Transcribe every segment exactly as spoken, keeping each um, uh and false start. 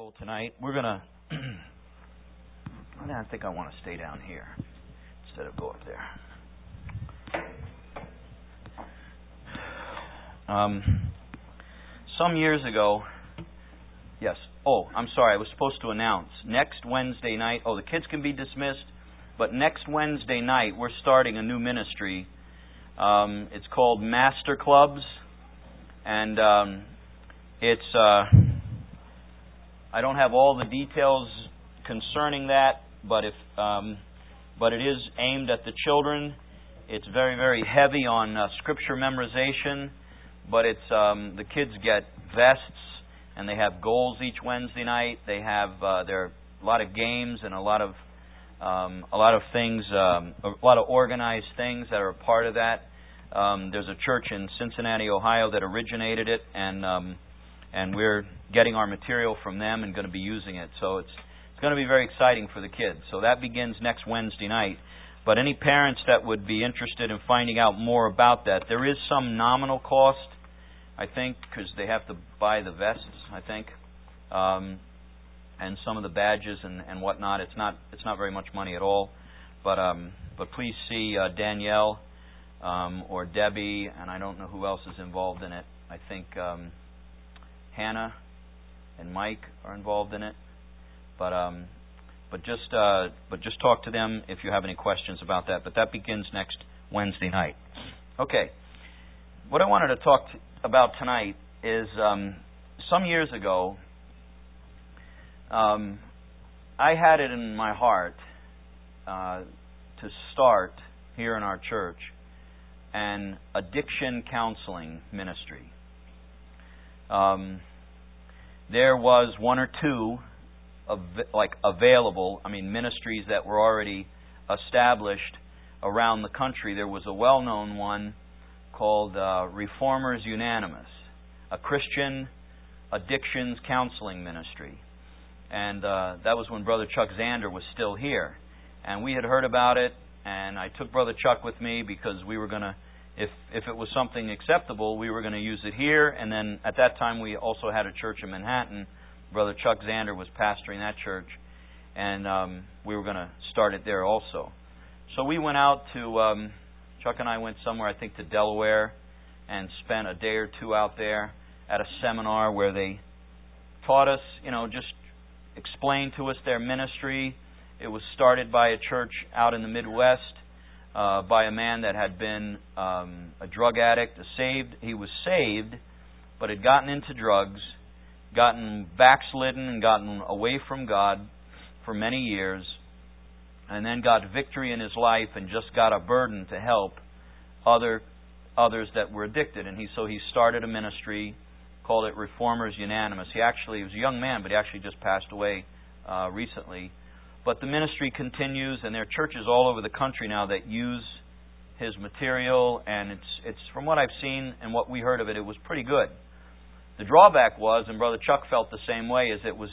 full tonight. We're going to, I think I want to stay down here instead of go up there. Um, some years ago, yes, oh, I'm sorry, I was supposed to announce. Next Wednesday night, oh, the kids can be dismissed, but next Wednesday night we're starting a new ministry. Um, it's called Master Clubs, and um, it's, uh, I don't have all the details concerning that, but if, um, but it is aimed at the children. It's very, very heavy on uh, scripture memorization, but it's um, the kids get vests and they have goals each Wednesday night. They have uh, there are a lot of games and a lot of um, a lot of things, um, a lot of organized things that are a part of that. Um, there's a church in Cincinnati, Ohio, that originated it, and um, and we're getting our material from them and going to be using it. So it's it's going to be very exciting for the kids. So that begins next Wednesday night. But any parents that would be interested in finding out more about that, there is some nominal cost, I think, because they have to buy the vests, I think, um, and some of the badges and, and whatnot. It's not it's not very much money at all. But um, but please see uh, Danielle um, or Debbie, and I don't know who else is involved in it. I think um, Hannah and Mike are involved in it. But um, but just uh, but just talk to them if you have any questions about that. But that begins next Wednesday night. Okay. What I wanted to talk to, about tonight is um, some years ago, um, I had it in my heart uh, to start here in our church an addiction counseling ministry. Um, there was one or two of, like available, I mean ministries that were already established around the country. There was a well-known one called uh, Reformers Unanimous, a Christian addictions counseling ministry. And uh, that was when Brother Chuck Zander was still here. And we had heard about it, and I took Brother Chuck with me because we were going to, if if it was something acceptable, we were going to use it here. And then at that time we also had a church in Manhattan. Brother Chuck Zander was pastoring that church, and um, we were going to start it there also. So we went out to... Um, Chuck and I went somewhere, I think to Delaware, and spent a day or two out there at a seminar where they taught us, you know, just explained to us their ministry. It was started by a church out in the Midwest uh, by a man that had been um, a drug addict, a saved. He was saved, but had gotten into drugs, gotten backslidden and gotten away from God for many years, and then got victory in his life and just got a burden to help other others that were addicted. And he so he started a ministry, called it Reformers Unanimous. He actually he was a young man, but he actually just passed away uh, recently. But the ministry continues, and there are churches all over the country now that use his material, and it's it's from what I've seen and what we heard of it, it was pretty good. The drawback was, and Brother Chuck felt the same way, is it was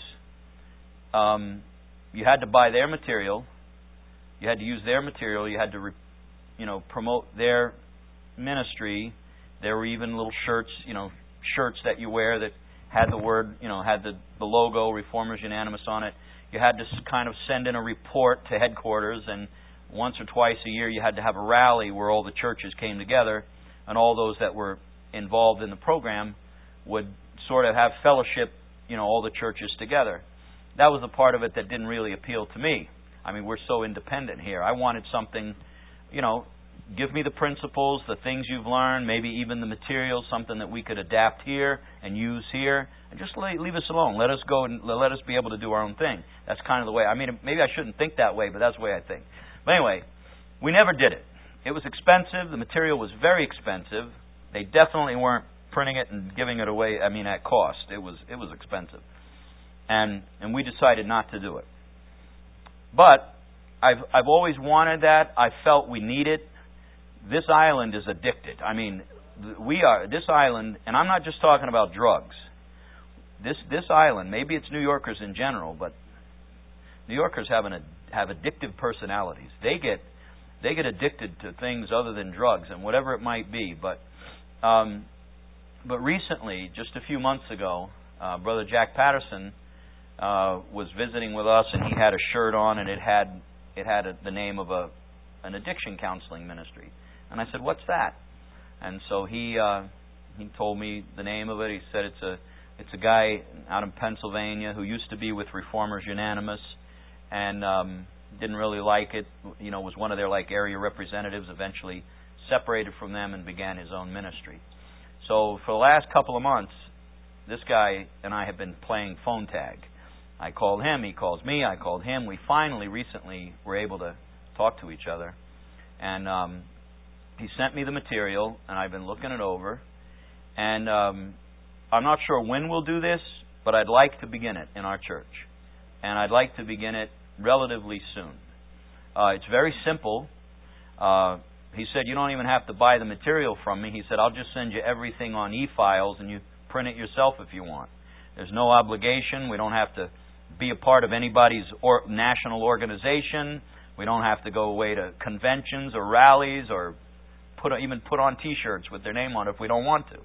um, you had to buy their material. You had to use their material. You had to, re, you know, promote their ministry. There were even little shirts, you know, shirts that you wear that had the word, you know, had the, the logo Reformers Unanimous on it. You had to kind of send in a report to headquarters, and once or twice a year you had to have a rally where all the churches came together, and all those that were involved in the program would sort of have fellowship, you know, all the churches together. That was a part of it that didn't really appeal to me. I mean, we're so independent here. I wanted something, you know, give me the principles, the things you've learned, maybe even the materials, something that we could adapt here and use here, and just leave us alone. Let us go and let us be able to do our own thing. That's kind of the way. I mean, maybe I shouldn't think that way, but that's the way I think. But anyway, we never did it. It was expensive. The material was very expensive. They definitely weren't printing it and giving it away, I mean, at cost. It was it was expensive. And and we decided not to do it. But I've I've always wanted that. I felt we need it. This island is addicted. I mean, we are this island, and I'm not just talking about drugs. This this island, maybe it's New Yorkers in general, but New Yorkers have an have addictive personalities. They get they get addicted to things other than drugs and whatever it might be. But um, but recently, just a few months ago, uh, Brother Jack Patterson uh, was visiting with us, and he had a shirt on, and it had it had a, the name of a an addiction counseling ministry. And I said, "What's that?" And so he uh, he told me the name of it. He said it's a it's a guy out in Pennsylvania who used to be with Reformers Unanimous, and um, didn't really like it. You know, was one of their like area representatives. Eventually separated from them and began his own ministry. So for the last couple of months, this guy and I have been playing phone tag. I called him, he calls me, I called him. We finally, recently, were able to talk to each other. And um, he sent me the material, and I've been looking it over. And um, I'm not sure when we'll do this, but I'd like to begin it in our church. And I'd like to begin it relatively soon. Uh, it's very simple. Uh, he said, you don't even have to buy the material from me. He said, I'll just send you everything on e-files, and you print it yourself if you want. There's no obligation. We don't have to be a part of anybody's or national organization. We don't have to go away to conventions or rallies or put even put on T-shirts with their name on it if we don't want to.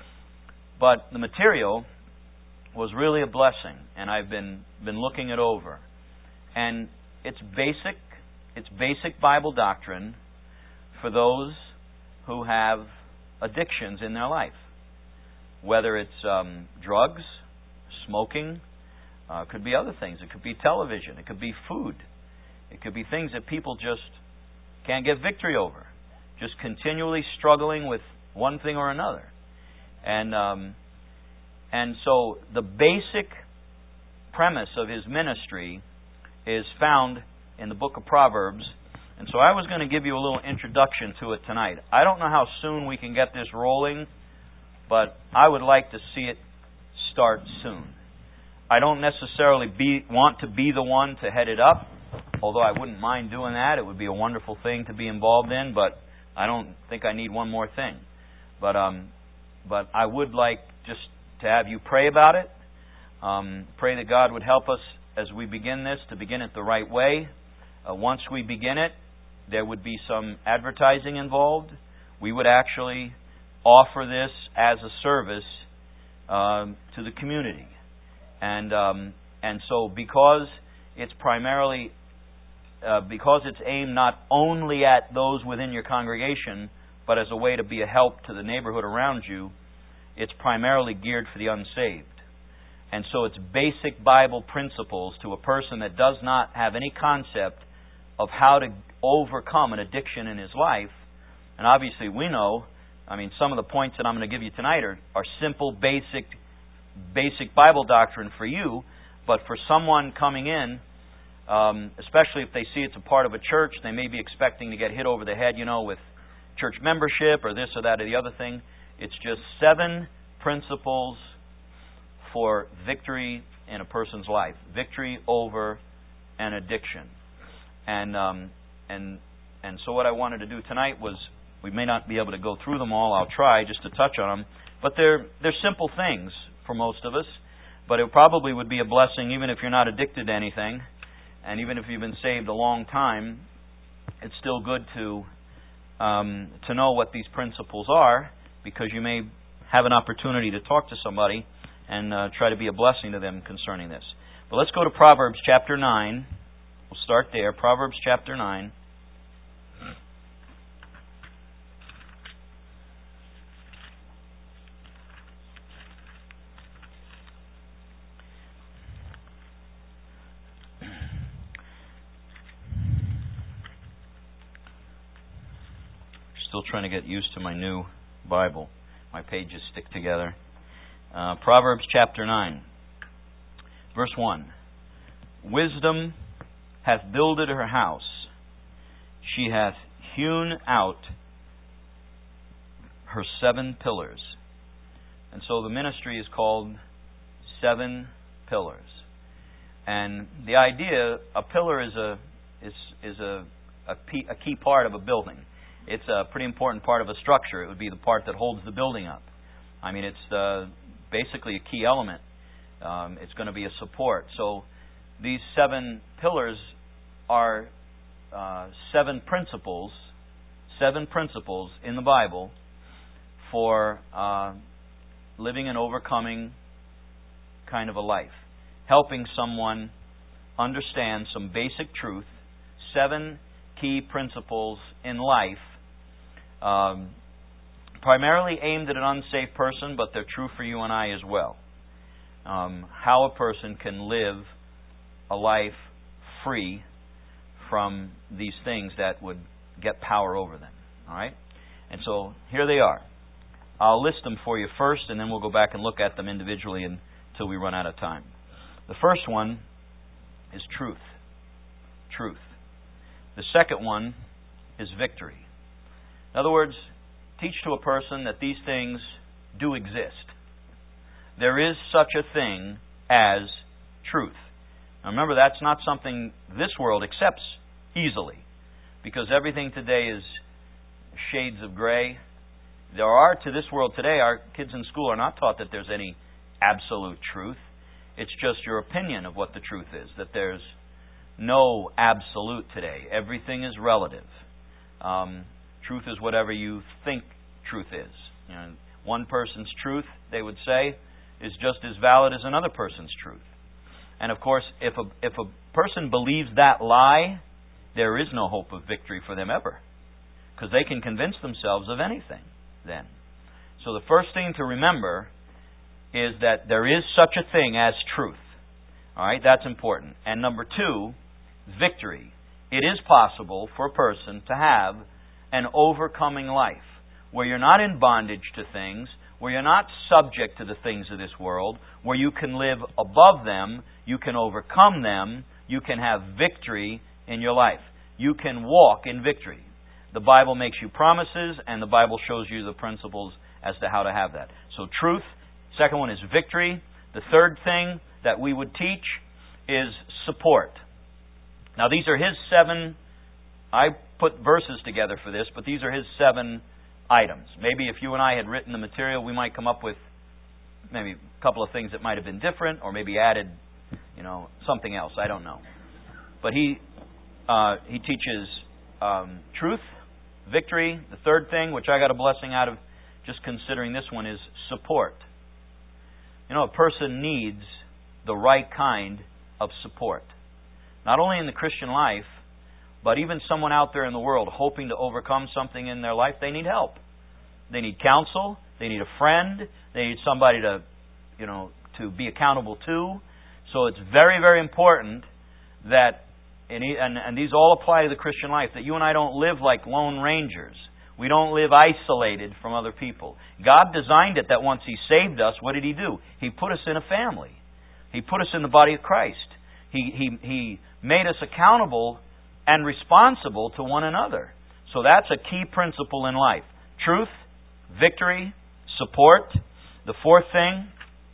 But the material was really a blessing, and I've been been looking it over. And it's basic, it's basic Bible doctrine for those who have addictions in their life. Whether it's um, drugs, smoking, uh, it could be other things. It could be television. It could be food. It could be things that people just can't get victory over. Just continually struggling with one thing or another. And um, and so the basic premise of his ministry is found in the book of Proverbs. And so I was going to give you a little introduction to it tonight. I don't know how soon we can get this rolling, but I would like to see it start soon. I don't necessarily be, want to be the one to head it up, although I wouldn't mind doing that. It would be a wonderful thing to be involved in, but I don't think I need one more thing. But um, but I would like just to have you pray about it. Um, pray that God would help us as we begin this, to begin it the right way. Uh, once we begin it, there would be some advertising involved. We would actually offer this as a service um, to the community. And um, and so because it's primarily, uh, because it's aimed not only at those within your congregation, but as a way to be a help to the neighborhood around you, it's primarily geared for the unsaved. And so it's basic Bible principles to a person that does not have any concept of how to overcome an addiction in his life. And obviously we know, I mean, some of the points that I'm going to give you tonight are, are simple, basic, basic Bible doctrine for you. But for someone coming in, um, especially if they see it's a part of a church, they may be expecting to get hit over the head, you know, with church membership or this or that or the other thing. It's just seven principles for victory in a person's life. Victory over an addiction. And um, and and so what I wanted to do tonight was, we may not be able to go through them all. I'll try just to touch on them. But they're they're simple things for most of us. But it probably would be a blessing even if you're not addicted to anything. And even if you've been saved a long time, it's still good to um, to know what these principles are, because you may have an opportunity to talk to somebody and uh, try to be a blessing to them concerning this. But let's go to Proverbs chapter nine. We'll start there. Proverbs chapter nine. Still trying to get used to my new Bible. My pages stick together. Uh, Proverbs chapter nine, verse one. Wisdom hath builded her house. She hath hewn out her seven pillars. And so the ministry is called Seven Pillars. And the idea, a pillar is a is is a a, p- a key part of a building. It's a pretty important part of a structure. It would be the part that holds the building up. I mean, it's uh, basically a key element. Um, it's going to be a support. So these seven pillars are uh, seven principles, seven principles in the Bible for uh, living an overcoming kind of a life. helping someone understand some basic truth, seven key principles in life, um, primarily aimed at an unsafe person, but they're true for you and I as well. Um, how a person can live a life free from these things that would get power over them. All right? And so here they are. I'll list them for you first, and then we'll go back and look at them individually until we run out of time. The first one is truth. Truth. The second one is victory. In other words, teach to a person that these things do exist. There is such a thing as truth. Now remember, that's not something this world accepts easily, because everything today is shades of gray. There are, to this world today, our kids in school are not taught that there's any absolute truth. It's just your opinion of what the truth is, that there's no absolute today. Everything is relative. Um, truth is whatever you think truth is. You know, one person's truth, they would say, is just as valid as another person's truth. And of course, if a, if a person believes that lie, there is no hope of victory for them ever, because they can convince themselves of anything then. So the first thing to remember is that there is such a thing as truth. All right, that's important. And number two, victory. It is possible for a person to have an overcoming life, where you're not in bondage to things, where you're not subject to the things of this world, where you can live above them, you can overcome them, you can have victory in your life. You can walk in victory. The Bible makes you promises, and the Bible shows you the principles as to how to have that. So truth. Second one is victory. The third thing that we would teach is support. Now these are his seven, I put verses together for this, but these are his seven items. Maybe if you and I had written the material, we might come up with maybe a couple of things that might have been different, or maybe added, you know, something else. I don't know. But he uh, he teaches um, truth, victory. The third thing, which I got a blessing out of just considering this one, is support. You know, a person needs the right kind of support. Not only in the Christian life, but even someone out there in the world hoping to overcome something in their life, they need help. They need counsel. They need a friend. They need somebody to, you know, to be accountable to. So it's very, very important that, and, and these all apply to the Christian life, that you and I don't live like lone rangers. We don't live isolated from other people. God designed it that once He saved us, what did He do? He put us in a family. He put us in the body of Christ. He, he, he made us accountable and responsible to one another. So that's a key principle in life. Truth, victory, support. The fourth thing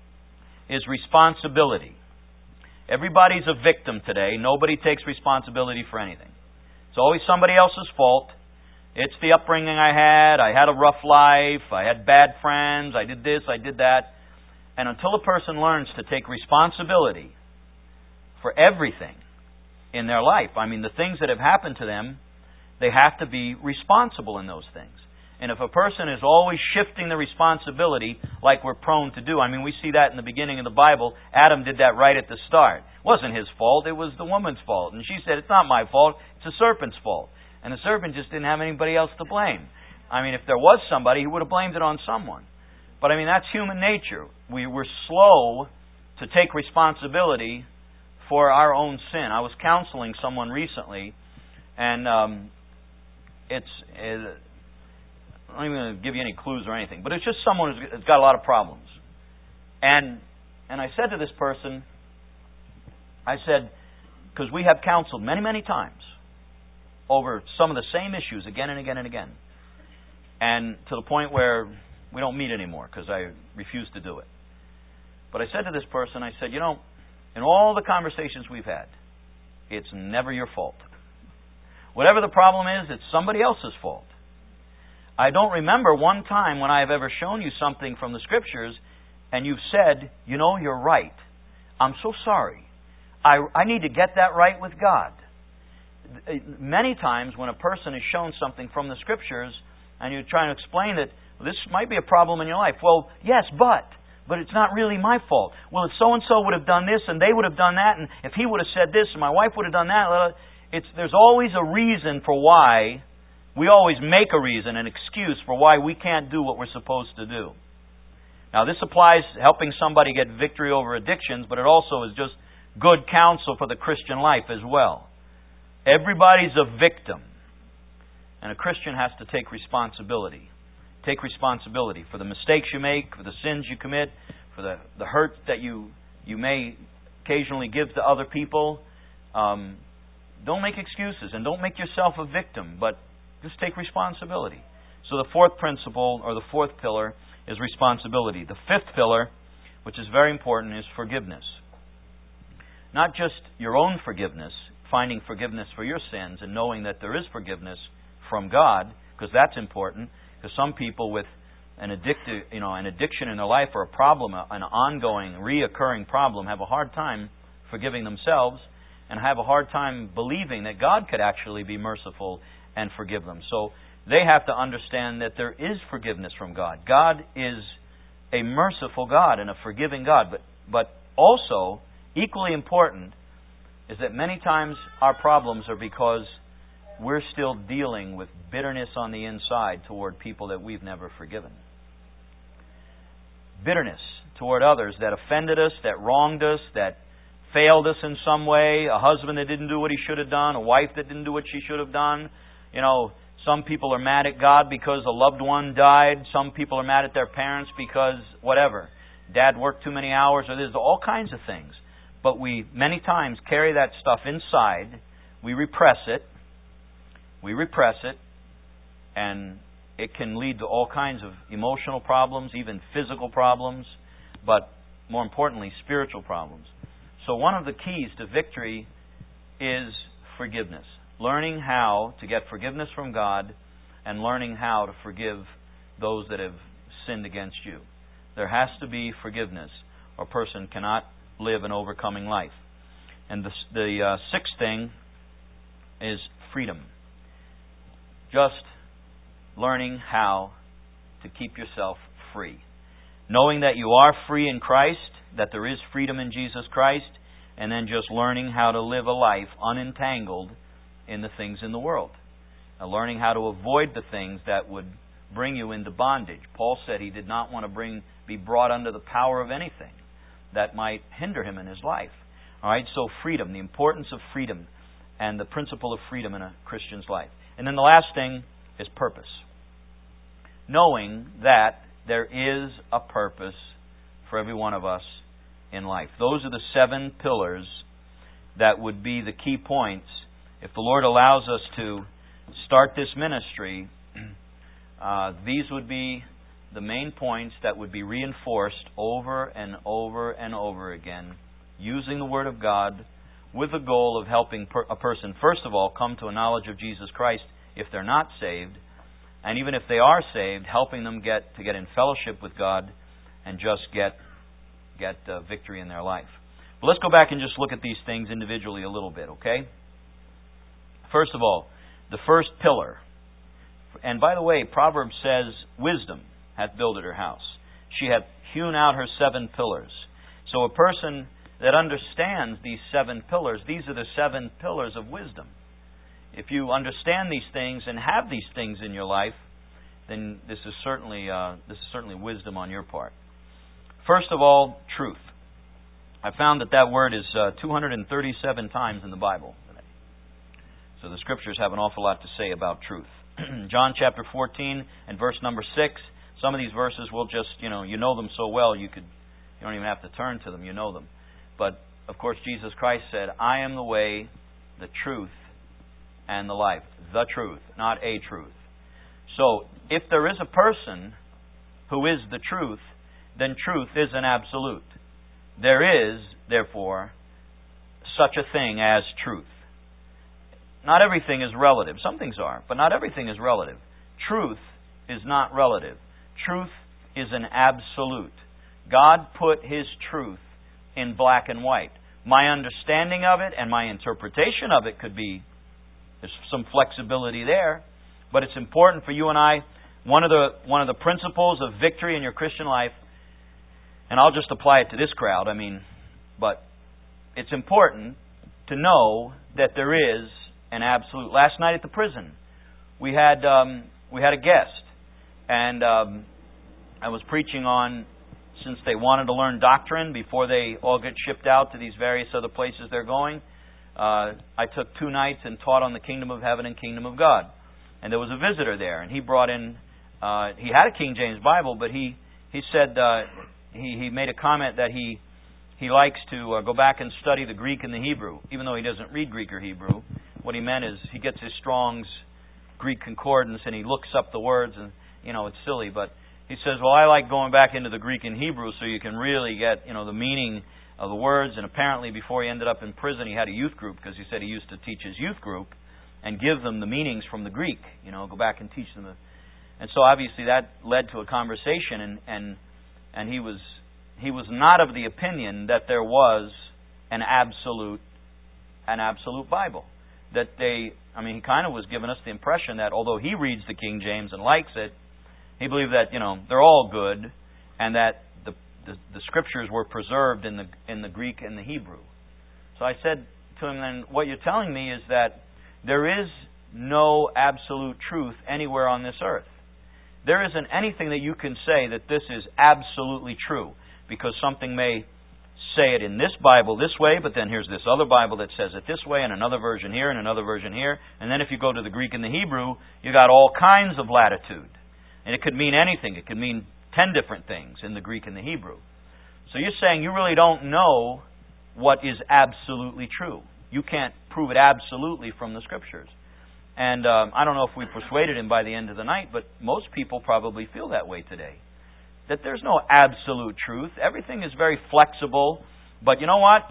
is responsibility. Everybody's a victim today. Nobody takes responsibility for anything. It's always somebody else's fault. It's the upbringing I had. I had a rough life. I had bad friends. I did this. I did that. And until a person learns to take responsibility for everything in their life, I mean, the things that have happened to them, they have to be responsible in those things. And if a person is always shifting the responsibility like we're prone to do, I mean, we see that in the beginning of the Bible. Adam did that right at the start. It wasn't his fault. It was the woman's fault. And she said, it's not my fault. It's the serpent's fault. And the serpent just didn't have anybody else to blame. I mean, if there was somebody, he would have blamed it on someone. But I mean, that's human nature. We were slow to take responsibility for our own sin. I was counseling someone recently, and um, it's... It, I'm not even going to give you any clues or anything, but it's just someone who's got a lot of problems. And and I said to this person, I said, because we have counseled many, many times over some of the same issues again and again and again, and to the point where we don't meet anymore because I refuse to do it. But I said to this person, I said, you know, in all the conversations we've had, it's never your fault. Whatever the problem is, it's somebody else's fault. I don't remember one time when I have ever shown you something from the Scriptures and you've said, you know, you're right. I'm so sorry. I, I need to get that right with God. Many times when a person is shown something from the Scriptures and you're trying to explain that well, this might be a problem in your life. Well, yes, but. but it's not really my fault. Well, if so-and-so would have done this, and they would have done that, and if he would have said this, and my wife would have done that, it's, there's always a reason for why. We always make a reason, an excuse for why we can't do what we're supposed to do. Now, this applies to helping somebody get victory over addictions, but it also is just good counsel for the Christian life as well. Everybody's a victim. And a Christian has to take responsibility. Take responsibility for the mistakes you make, for the sins you commit, for the, the hurt that you, you may occasionally give to other people. Um, don't make excuses and don't make yourself a victim, but just take responsibility. So the fourth principle, or the fourth pillar, is responsibility. The fifth pillar, which is very important, is forgiveness. Not just your own forgiveness, finding forgiveness for your sins and knowing that there is forgiveness from God, because that's important, because some people with an addictive, you know, an addiction in their life or a problem, an ongoing, reoccurring problem, have a hard time forgiving themselves and have a hard time believing that God could actually be merciful and forgive them. So they have to understand that there is forgiveness from God. God is a merciful God and a forgiving God, but but also equally important is that many times our problems are because we're still dealing with bitterness on the inside toward people that we've never forgiven. Bitterness toward others that offended us, that wronged us, that failed us in some way, a husband that didn't do what he should have done, a wife that didn't do what she should have done. You know, some people are mad at God because a loved one died. Some people are mad at their parents because whatever. Dad worked too many hours, or there's all kinds of things. But we many times carry that stuff inside. We repress it. We repress it, and it can lead to all kinds of emotional problems, even physical problems, but more importantly, spiritual problems. So one of the keys to victory is forgiveness. Learning how to get forgiveness from God and learning how to forgive those that have sinned against you. There has to be forgiveness, or a person cannot live an overcoming life. And the, the uh, sixth thing is freedom. Just learning how to keep yourself free. Knowing that you are free in Christ, that there is freedom in Jesus Christ, and then just learning how to live a life unentangled in the things in the world. Now, learning how to avoid the things that would bring you into bondage. Paul said he did not want to bring be brought under the power of anything that might hinder him in his life. All right, so freedom, the importance of freedom, and the principle of freedom in a Christian's life. And then the last thing is purpose. Knowing that there is a purpose for every one of us in life. Those are the seven pillars that would be the key points. If the Lord allows us to start this ministry, uh, these would be the main points that would be reinforced over and over and over again, using the Word of God with the goal of helping per- a person, first of all, come to a knowledge of Jesus Christ if they're not saved, and even if they are saved, helping them get to get in fellowship with God and just get get uh, victory in their life. But let's go back and just look at these things individually a little bit, okay? First of all, the first pillar. And by the way, Proverbs says, wisdom hath builded her house. She hath hewn out her seven pillars. So a person that understands these seven pillars, these are the seven pillars of wisdom. If you understand these things and have these things in your life, then this is certainly uh, this is certainly wisdom on your part. First of all, truth. I found that that word is uh, two hundred thirty-seven times in the Bible today. So the Scriptures have an awful lot to say about truth. John chapter fourteen and verse number six. Some of these verses will just, you know, you know them so well you could you don't even have to turn to them. You know them. But of course, Jesus Christ said, "I am the way, the truth, and the life." The truth, not a truth. So, if there is a person who is the truth, then truth is an absolute. There is, therefore, such a thing as truth. Not everything is relative. Some things are, but not everything is relative. Truth is not relative. Truth is an absolute. God put His truth in black and white. My understanding of it and my interpretation of it could be, there's some flexibility there, but it's important for you and I. One of the one of the principles of victory in your Christian life And I'll just apply it to this crowd. I mean, but it's important to know that there is an absolute. Last night at the prison, we had um, we had a guest, and um, I was preaching on, since they wanted to learn doctrine before they all get shipped out to these various other places they're going. Uh, I took two nights and taught on the Kingdom of Heaven and Kingdom of God. And there was a visitor there, and he brought in, uh, he had a King James Bible, but he, he said, uh, he, he made a comment that he he likes to uh, go back and study the Greek and the Hebrew, even though he doesn't read Greek or Hebrew. What he meant is he gets his Strong's Greek Concordance and he looks up the words, and, you know, it's silly, but he says, well, I like going back into the Greek and Hebrew so you can really get, you know, the meaning of the words. And apparently before he ended up in prison, he had a youth group, because he said he used to teach his youth group and give them the meanings from the Greek, you know, go back and teach them. The, and so obviously that led to a conversation, and, and and he was he was not of the opinion that there was an absolute an absolute Bible. That they, I mean, he kind of was giving us the impression that although he reads the King James and likes it, he believed that, you know, they're all good, and that the, the the scriptures were preserved in the in the Greek and the Hebrew. So I said to him, then, what you're telling me is that there is no absolute truth anywhere on this earth. There isn't anything that you can say that this is absolutely true, because something may say it in this Bible this way, but then here's this other Bible that says it this way, and another version here, and another version here. And then if you go to the Greek and the Hebrew, you got all kinds of latitude. And it could mean anything. It could mean ten different things in the Greek and the Hebrew. So you're saying you really don't know what is absolutely true. You can't prove it absolutely from the Scriptures. And um, I don't know if we persuaded him by the end of the night, but most people probably feel that way today. That there's no absolute truth. Everything is very flexible. But you know what?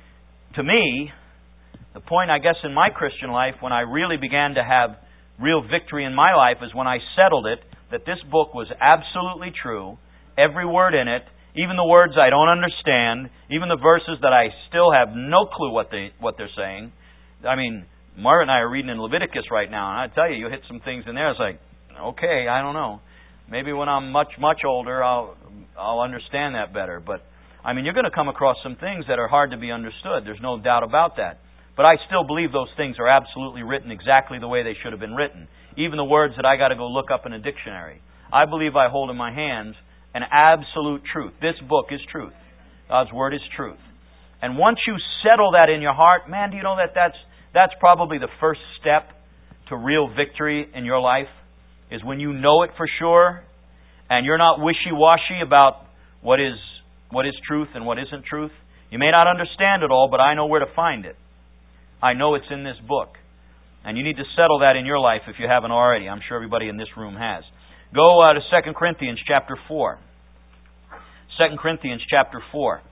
To me, the point, I guess, in my Christian life, when I really began to have real victory in my life, is when I settled it, that this book was absolutely true, every word in it, even the words I don't understand, even the verses that I still have no clue what they what they're saying. I mean, Margaret and I are reading in Leviticus right now, and I tell you, you hit some things in there. It's like, okay, I don't know. Maybe when I'm much, much older, I'll I'll understand that better. But I mean, you're going to come across some things that are hard to be understood. There's no doubt about that. But I still believe those things are absolutely written exactly the way they should have been written. Even the words that I got to go look up in a dictionary. I believe I hold in my hands an absolute truth. This book is truth. God's Word is truth. And once you settle that in your heart, man, do you know that that's, that's probably the first step to real victory in your life? Is when you know it for sure, and you're not wishy-washy about what is, what is truth and what isn't truth. You may not understand it all, but I know where to find it. I know it's in this book. And you need to settle that in your life if you haven't already. I'm sure everybody in this room has. Go uh, to Second Corinthians chapter four. Second Corinthians chapter four.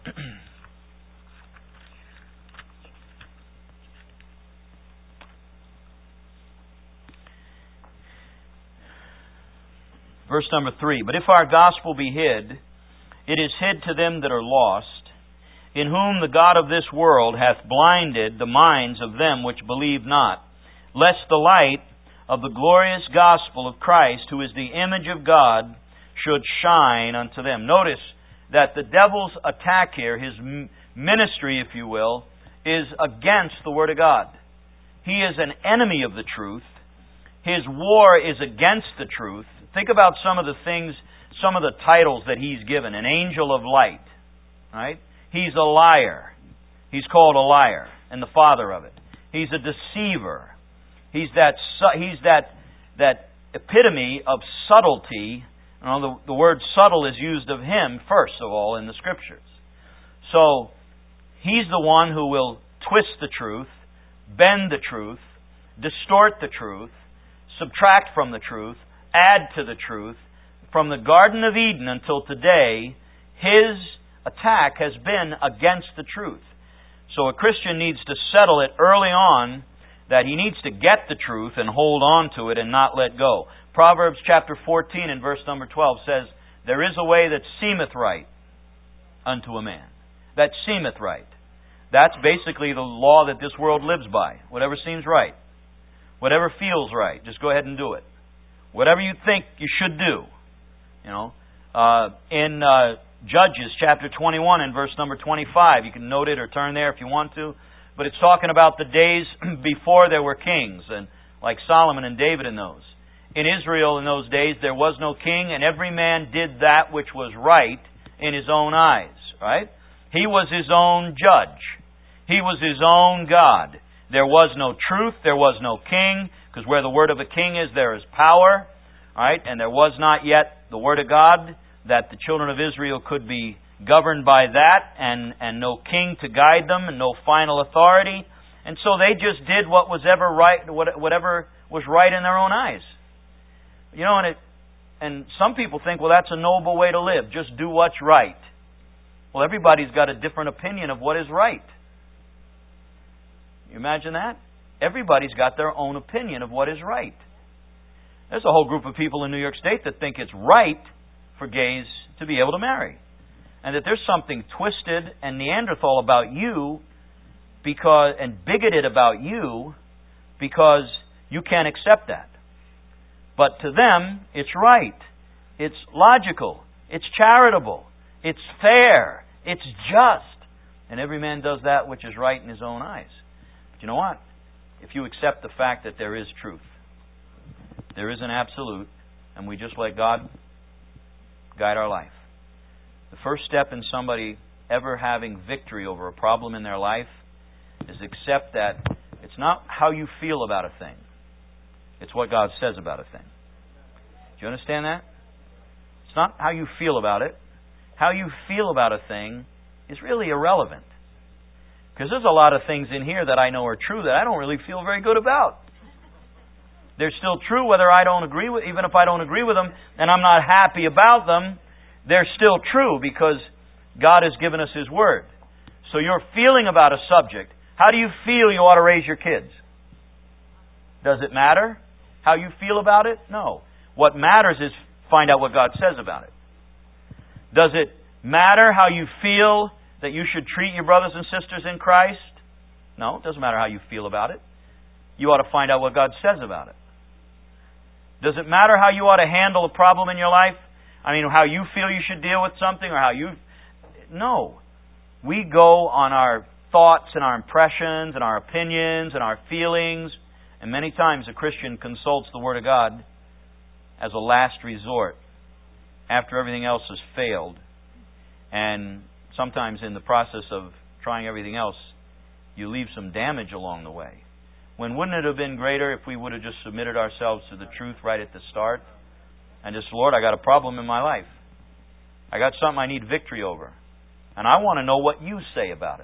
Verse number three. But if our gospel be hid, it is hid to them that are lost, in whom the God of this world hath blinded the minds of them which believe not, lest the light of the glorious gospel of Christ, who is the image of God, should shine unto them. Notice that the devil's attack here, his ministry, if you will, is against the Word of God. He is an enemy of the truth. His war is against the truth. Think about some of the things, some of the titles that he's given. An angel of light. Right? He's a liar. He's called a liar, and the father of it. He's a deceiver. He's that he's that that epitome of subtlety. You know, the, the word subtle is used of him first of all in the Scriptures. So he's the one who will twist the truth, bend the truth, distort the truth, subtract from the truth, add to the truth. From the Garden of Eden until today, his attack has been against the truth. So a Christian needs to settle it early on that he needs to get the truth and hold on to it and not let go. Proverbs chapter fourteen and verse number twelve says, there is a way that seemeth right unto a man. That seemeth right. That's basically the law that this world lives by. Whatever seems right. Whatever feels right. Just go ahead and do it. Whatever you think you should do. You know, uh, in uh, Judges chapter twenty-one and verse number twenty-five. You can note it or turn there if you want to. But it's talking about the days before there were kings, and like Solomon and David in those. In Israel in those days there was no king, and every man did that which was right in his own eyes. Right? He was his own judge. He was his own God. There was no truth. There was no king, because where the word of a king is, there is power. Right? And there was not yet the word of God, that the children of Israel could be governed by that, and, and no king to guide them, and no final authority. And so they just did what was ever right, whatever was right in their own eyes. You know, and it, and some people think, well, that's a noble way to live. Just do what's right. Well, everybody's got a different opinion of what is right. You imagine that? Everybody's got their own opinion of what is right. There's a whole group of people in New York State that think it's right for gays to be able to marry. And that there's something twisted and Neanderthal about you because and bigoted about you because you can't accept that. But to them, it's right. It's logical. It's charitable. It's fair. It's just. And every man does that which is right in his own eyes. But you know what? If you accept the fact that there is truth, there is an absolute, and we just let God guide our life. The first step in somebody ever having victory over a problem in their life is accept that it's not how you feel about a thing. It's what God says about a thing. Do you understand that? It's not how you feel about it. How you feel about a thing is really irrelevant. Because there's a lot of things in here that I know are true that I don't really feel very good about. They're still true whether I don't agree with, even if I don't agree with them and I'm not happy about them. They're still true because God has given us His Word. So your feeling about a subject, how do you feel you ought to raise your kids? Does it matter how you feel about it? No. What matters is find out what God says about it. Does it matter how you feel that you should treat your brothers and sisters in Christ? No, it doesn't matter how you feel about it. You ought to find out what God says about it. Does it matter how you ought to handle a problem in your life? I mean, how you feel you should deal with something or how you... No. We go on our thoughts and our impressions and our opinions and our feelings. And many times a Christian consults the Word of God as a last resort after everything else has failed. And sometimes in the process of trying everything else, you leave some damage along the way. When wouldn't it have been greater if we would have just submitted ourselves to the truth right at the start? And just, Lord, I got a problem in my life. I got something I need victory over. And I want to know what you say about it.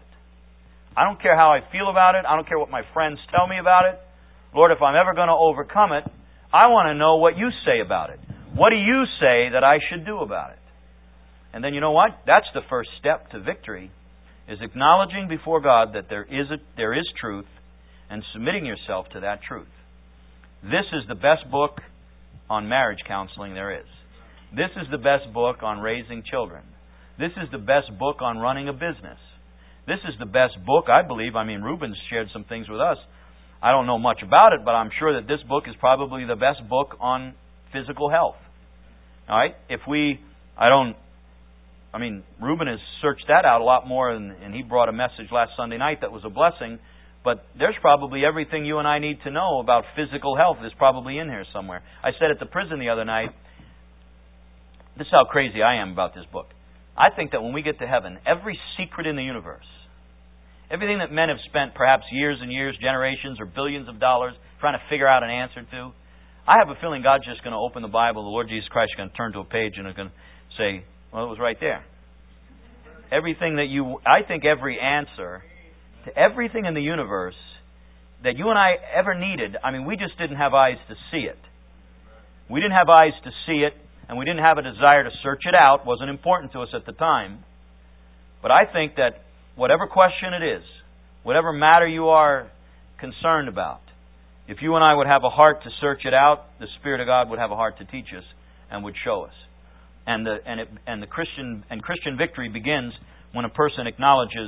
I don't care how I feel about it. I don't care what my friends tell me about it. Lord, if I'm ever going to overcome it, I want to know what you say about it. What do you say that I should do about it? And then you know what? That's the first step to victory, is acknowledging before God that there is a, there is truth and submitting yourself to that truth. This is the best book on marriage counseling there is. This is the best book on raising children. This is the best book on running a business. This is the best book, I believe. I mean, Reuben's shared some things with us. I don't know much about it, but I'm sure that this book is probably the best book on physical health. All right? If we, I don't, I mean, Reuben has searched that out a lot more, and, and he brought a message last Sunday night that was a blessing. But there's probably everything you and I need to know about physical health is probably in here somewhere. I said at the prison the other night, this is how crazy I am about this book. I think that when we get to heaven, every secret in the universe, everything that men have spent perhaps years and years, generations, or billions of dollars trying to figure out an answer to, I have a feeling God's just going to open the Bible, the Lord Jesus Christ is going to turn to a page and is going to say, well, it was right there. Everything that you, I think every answer to everything in the universe that you and I ever needed, I mean, we just didn't have eyes to see it. We didn't have eyes to see it, and we didn't have a desire to search it out. It wasn't important to us at the time. But I think that whatever question it is, whatever matter you are concerned about, if you and I would have a heart to search it out, the Spirit of God would have a heart to teach us and would show us. And the and it, and the Christian and Christian victory begins when a person acknowledges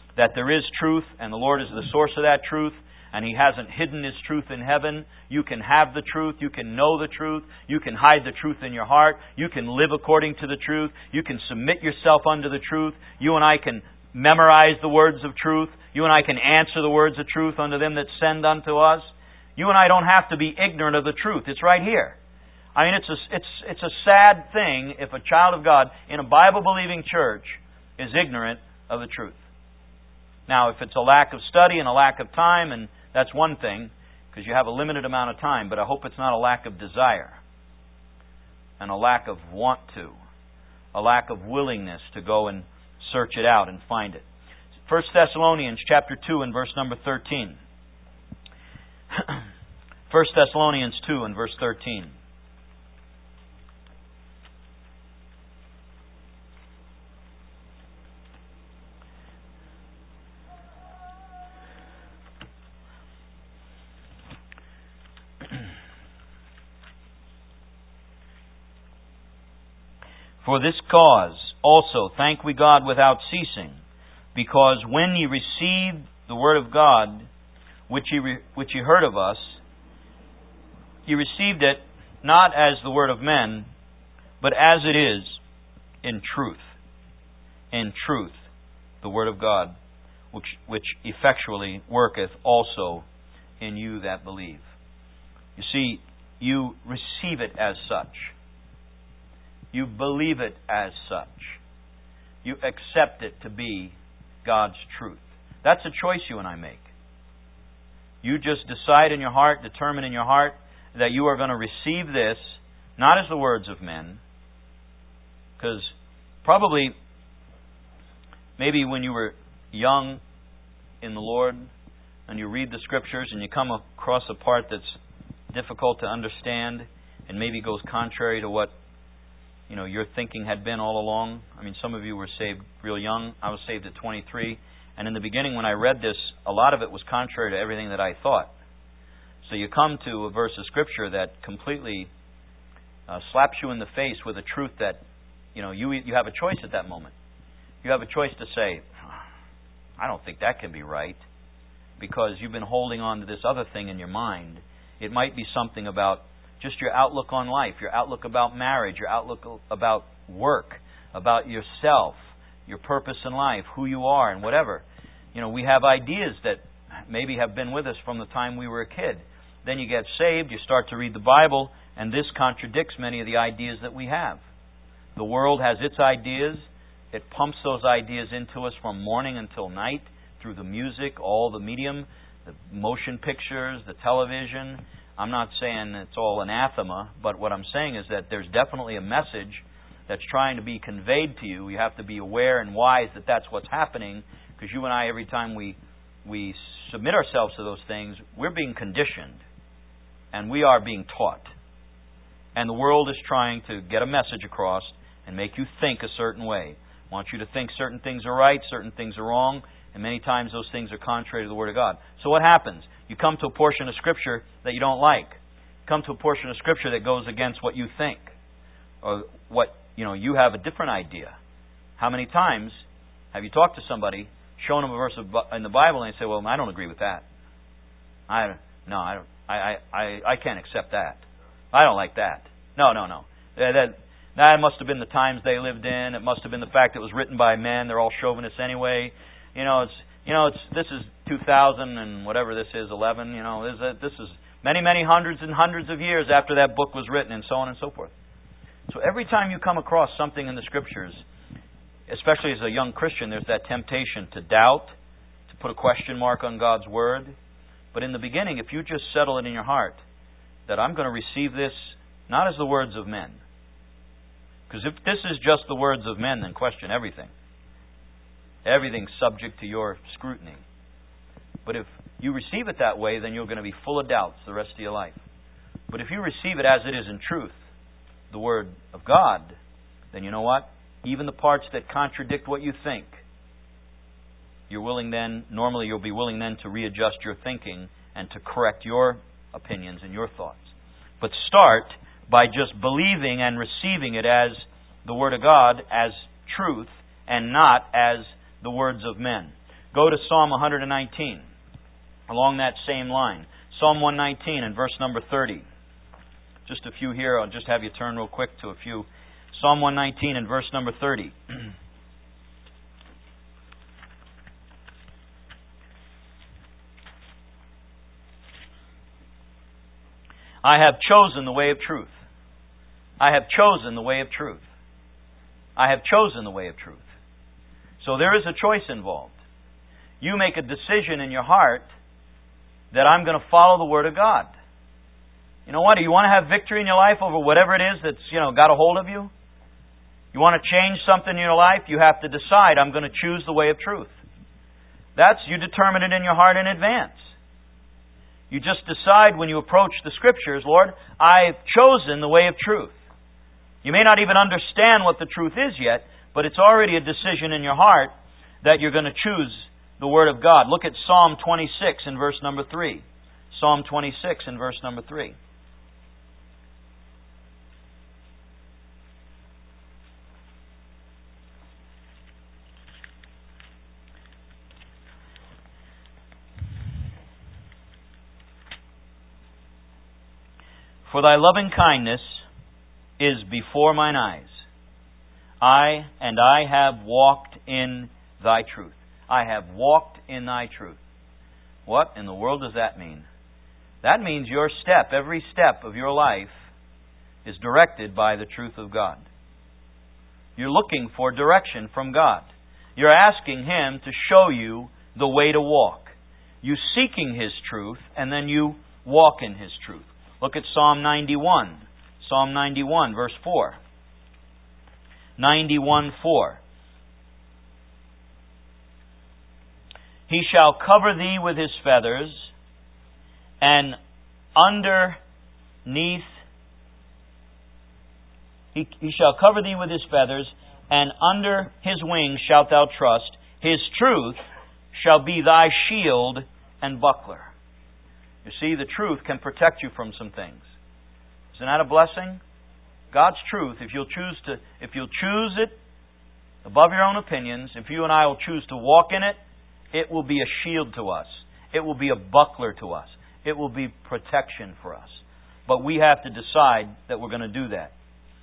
that there is truth, and the Lord is the source of that truth, and He hasn't hidden His truth in heaven. You can have the truth. You can know the truth. You can hide the truth in your heart. You can live according to the truth. You can submit yourself unto the truth. You and I can memorize the words of truth. You and I can answer the words of truth unto them that send unto us. You and I don't have to be ignorant of the truth. It's right here. I mean, it's a, it's, it's a sad thing if a child of God in a Bible-believing church is ignorant of the truth. Now, if it's a lack of study and a lack of time, and that's one thing, because you have a limited amount of time, but I hope it's not a lack of desire and a lack of want to, a lack of willingness to go and search it out and find it. First Thessalonians chapter two and verse number thirteen. First Thessalonians two and verse thirteen. For this cause also thank we God without ceasing, because when ye received the word of God, which ye, re- which ye heard of us, ye received it not as the word of men, but as it is in truth. In truth, the word of God, which, which effectually worketh also in you that believe. You see, you receive it as such. You believe it as such. You accept it to be God's truth. That's a choice you and I make. You just decide in your heart, determine in your heart, that you are going to receive this, not as the words of men, because probably, maybe when you were young in the Lord, and you read the Scriptures, and you come across a part that's difficult to understand, and maybe goes contrary to what you know, your thinking had been all along. I mean, some of you were saved real young. I was saved at twenty-three. And in the beginning, when I read this, a lot of it was contrary to everything that I thought. So you come to a verse of Scripture that completely uh, slaps you in the face with a truth that, you know, you you have a choice at that moment. You have a choice to say, I don't think that can be right, because you've been holding on to this other thing in your mind. It might be something about just your outlook on life, your outlook about marriage, your outlook about work, about yourself, your purpose in life, who you are, and whatever. You know, we have ideas that maybe have been with us from the time we were a kid. Then you get saved, you start to read the Bible, and this contradicts many of the ideas that we have. The world has its ideas. It pumps those ideas into us from morning until night through the music, all the medium, the motion pictures, the television. I'm not saying it's all anathema, but what I'm saying is that there's definitely a message that's trying to be conveyed to you. You have to be aware and wise that that's what's happening, because you and I, every time we we submit ourselves to those things, we're being conditioned, and we are being taught. And the world is trying to get a message across and make you think a certain way. Want you to think certain things are right, certain things are wrong, and many times those things are contrary to the Word of God. So what happens? You come to a portion of Scripture that you don't like. You come to a portion of Scripture that goes against what you think, or what, you know, you have a different idea. How many times have you talked to somebody, shown them a verse in the Bible, and they say, "Well, I don't agree with that. I no, I don't. I I I can't accept that. I don't like that. No, no, no. That that, that must have been the times they lived in. It must have been the fact it was written by men. They're all chauvinists anyway. You know, it's." You know, it's this is two thousand and whatever this is, eleven, you know, is this is many, many hundreds and hundreds of years after that book was written, and so on and so forth. So every time you come across something in the Scriptures, especially as a young Christian, there's that temptation to doubt, to put a question mark on God's Word. But in the beginning, if you just settle it in your heart that I'm going to receive this not as the words of men. Because if this is just the words of men, then question everything. Everything's subject to your scrutiny. But if you receive it that way, then you're going to be full of doubts the rest of your life. But if you receive it as it is in truth, the Word of God, then you know what? Even the parts that contradict what you think, you're willing then, normally you'll be willing then to readjust your thinking and to correct your opinions and your thoughts. But start by just believing and receiving it as the Word of God, as truth, and not as the words of men. Go to Psalm one nineteen, along that same line. Psalm one nineteen and verse number thirty. Just a few here. I'll just have you turn real quick to a few. Psalm one nineteen and verse number thirty. I have chosen the way of truth. I have chosen the way of truth. I have chosen the way of truth. So there is a choice involved. You make a decision in your heart that I'm going to follow the Word of God. You know what? Do you want to have victory in your life over whatever it is that's, you know, got a hold of you? You want to change something in your life? You have to decide, I'm going to choose the way of truth. That's, you determine it in your heart in advance. You just decide when you approach the Scriptures, Lord, I've chosen the way of truth. You may not even understand what the truth is yet, but it's already a decision in your heart that you're going to choose the Word of God. Look at Psalm twenty-six in verse number three. Psalm twenty-six in verse number three. For thy loving kindness is before mine eyes. I and I have walked in thy truth. I have walked in thy truth. What in the world does that mean? That means your step, every step of your life, is directed by the truth of God. You're looking for direction from God. You're asking Him to show you the way to walk. You're seeking His truth, and then you walk in His truth. Look at Psalm ninety-one. Psalm ninety-one, verse four. ninety-one, four. He shall cover thee with His feathers, and underneath he, he shall cover thee with His feathers, and under His wings shalt thou trust. His truth shall be thy shield and buckler. You see, the truth can protect you from some things. Isn't that a blessing? God's truth, if you'll choose to, if you'll choose it above your own opinions, if you and I will choose to walk in it, it will be a shield to us. It will be a buckler to us. It will be protection for us. But we have to decide that we're going to do that.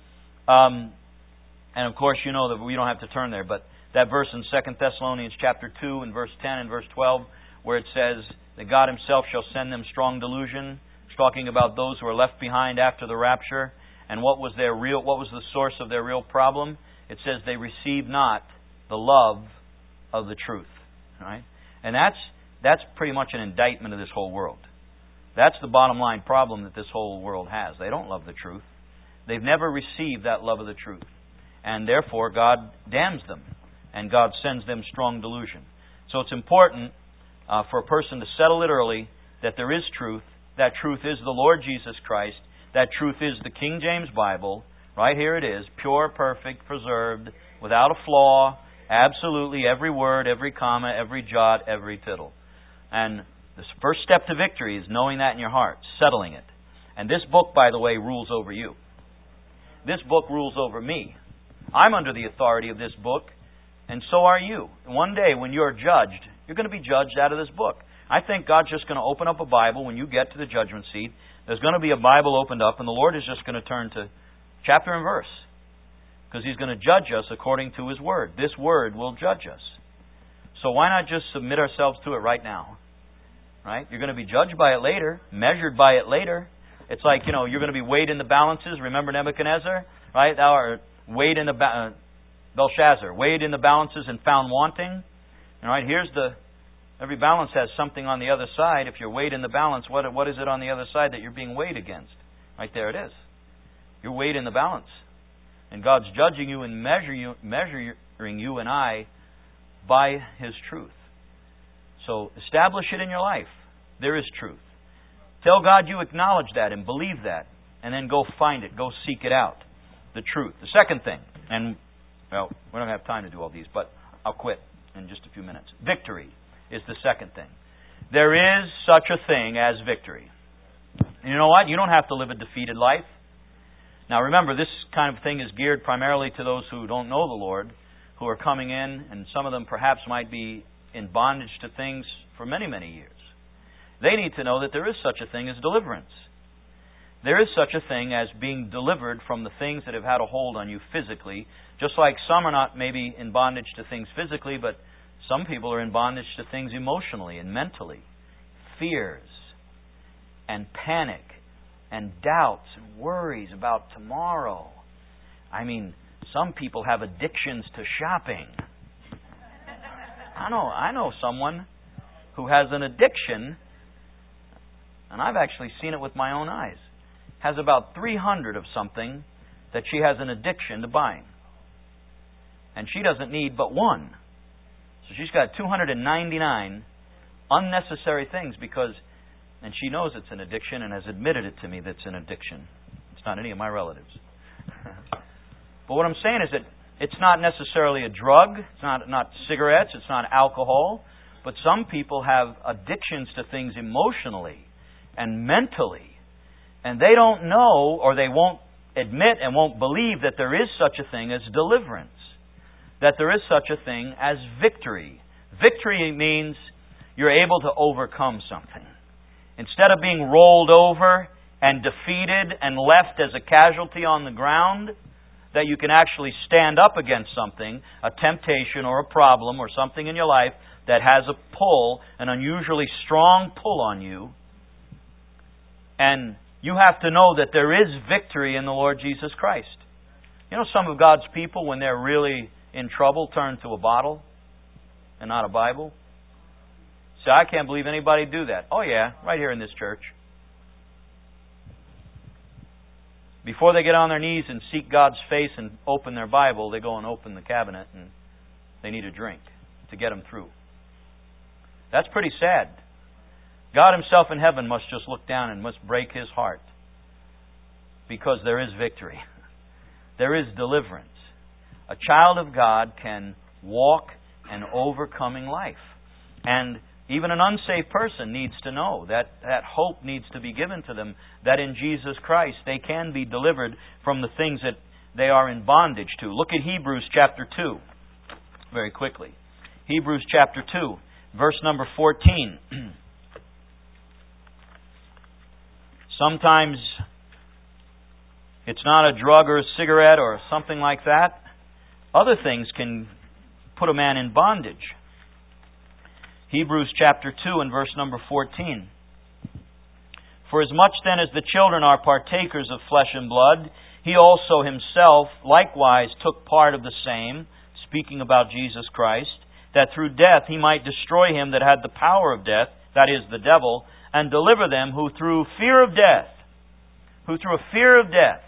Um, and of course, you know that we don't have to turn there, but that verse in Second Thessalonians chapter two and verse ten and verse twelve, where it says that God Himself shall send them strong delusion. It's talking about those who are left behind after the rapture. And what was their real? What was the source of their real problem? It says they received not the love of the truth. Right? And that's that's pretty much an indictment of this whole world. That's the bottom line problem that this whole world has. They don't love the truth. They've never received that love of the truth. And therefore God damns them. And God sends them strong delusion. So it's important uh, for a person to settle it early that there is truth. That truth is the Lord Jesus Christ. That truth is the King James Bible. Right here it is. Pure, perfect, preserved, without a flaw. Absolutely every word, every comma, every jot, every tittle. And the first step to victory is knowing that in your heart, settling it. And this book, by the way, rules over you. This book rules over me. I'm under the authority of this book, and so are you. One day when you're judged, you're going to be judged out of this book. I think God's just going to open up a Bible when you get to the judgment seat. There's going to be a Bible opened up, and the Lord is just going to turn to chapter and verse. Because He's going to judge us according to His Word. This Word will judge us. So why not just submit ourselves to it right now? Right? You're going to be judged by it later, measured by it later. It's like, you know, you're going to be weighed in the balances. Remember Nebuchadnezzar? Right? Thou art weighed in the ba- uh, Belshazzar, weighed in the balances and found wanting. All right, here's the every balance has something on the other side. If you're weighed in the balance, what what is it on the other side that you're being weighed against? Right there it is. You're weighed in the balance. And God's judging you and measure you, measuring you and I by His truth. So establish it in your life. There is truth. Tell God you acknowledge that and believe that. And then go find it. Go seek it out. The truth. The second thing, and well, we don't have time to do all these, but I'll quit in just a few minutes. Victory is the second thing. There is such a thing as victory. And you know what? You don't have to live a defeated life. Now remember, this kind of thing is geared primarily to those who don't know the Lord, who are coming in, and some of them perhaps might be in bondage to things for many, many years. They need to know that there is such a thing as deliverance. There is such a thing as being delivered from the things that have had a hold on you physically. Just like some are not maybe in bondage to things physically, but some people are in bondage to things emotionally and mentally. Fears and panic and doubts and worries about tomorrow. I mean, some people have addictions to shopping. I know, I know someone who has an addiction, and I've actually seen it with my own eyes. Has about three hundred of something that she has an addiction to buying. And she doesn't need but one. So she's got two hundred ninety-nine unnecessary things because, and she knows it's an addiction and has admitted it to me that it's an addiction. It's not any of my relatives. But what I'm saying is that it's not necessarily a drug, it's not, not cigarettes, it's not alcohol, but some people have addictions to things emotionally and mentally. And they don't know, or they won't admit and won't believe that there is such a thing as deliverance. That there is such a thing as victory. Victory means you're able to overcome something. Instead of being rolled over and defeated and left as a casualty on the ground, that you can actually stand up against something, a temptation or a problem or something in your life that has a pull, an unusually strong pull on you. And you have to know that there is victory in the Lord Jesus Christ. You know, some of God's people, when they're really in trouble, turn to a bottle and not a Bible. So I can't believe anybody do that. Oh yeah, right here in this church. Before they get on their knees and seek God's face and open their Bible, they go and open the cabinet and they need a drink to get them through. That's pretty sad. God Himself in heaven must just look down and must break His heart. Because there is victory. There is deliverance. A child of God can walk an overcoming life. And even an unsaved person needs to know that that hope needs to be given to them, that in Jesus Christ they can be delivered from the things that they are in bondage to. Look at Hebrews chapter two very quickly. Hebrews chapter two, verse number fourteen. Sometimes it's not a drug or a cigarette or something like that. Other things can put a man in bondage. Hebrews chapter two and verse number fourteen. For as much then as the children are partakers of flesh and blood, He also Himself likewise took part of the same, speaking about Jesus Christ, that through death He might destroy him that had the power of death, that is, the devil, and deliver them who through fear of death, who through a fear of death,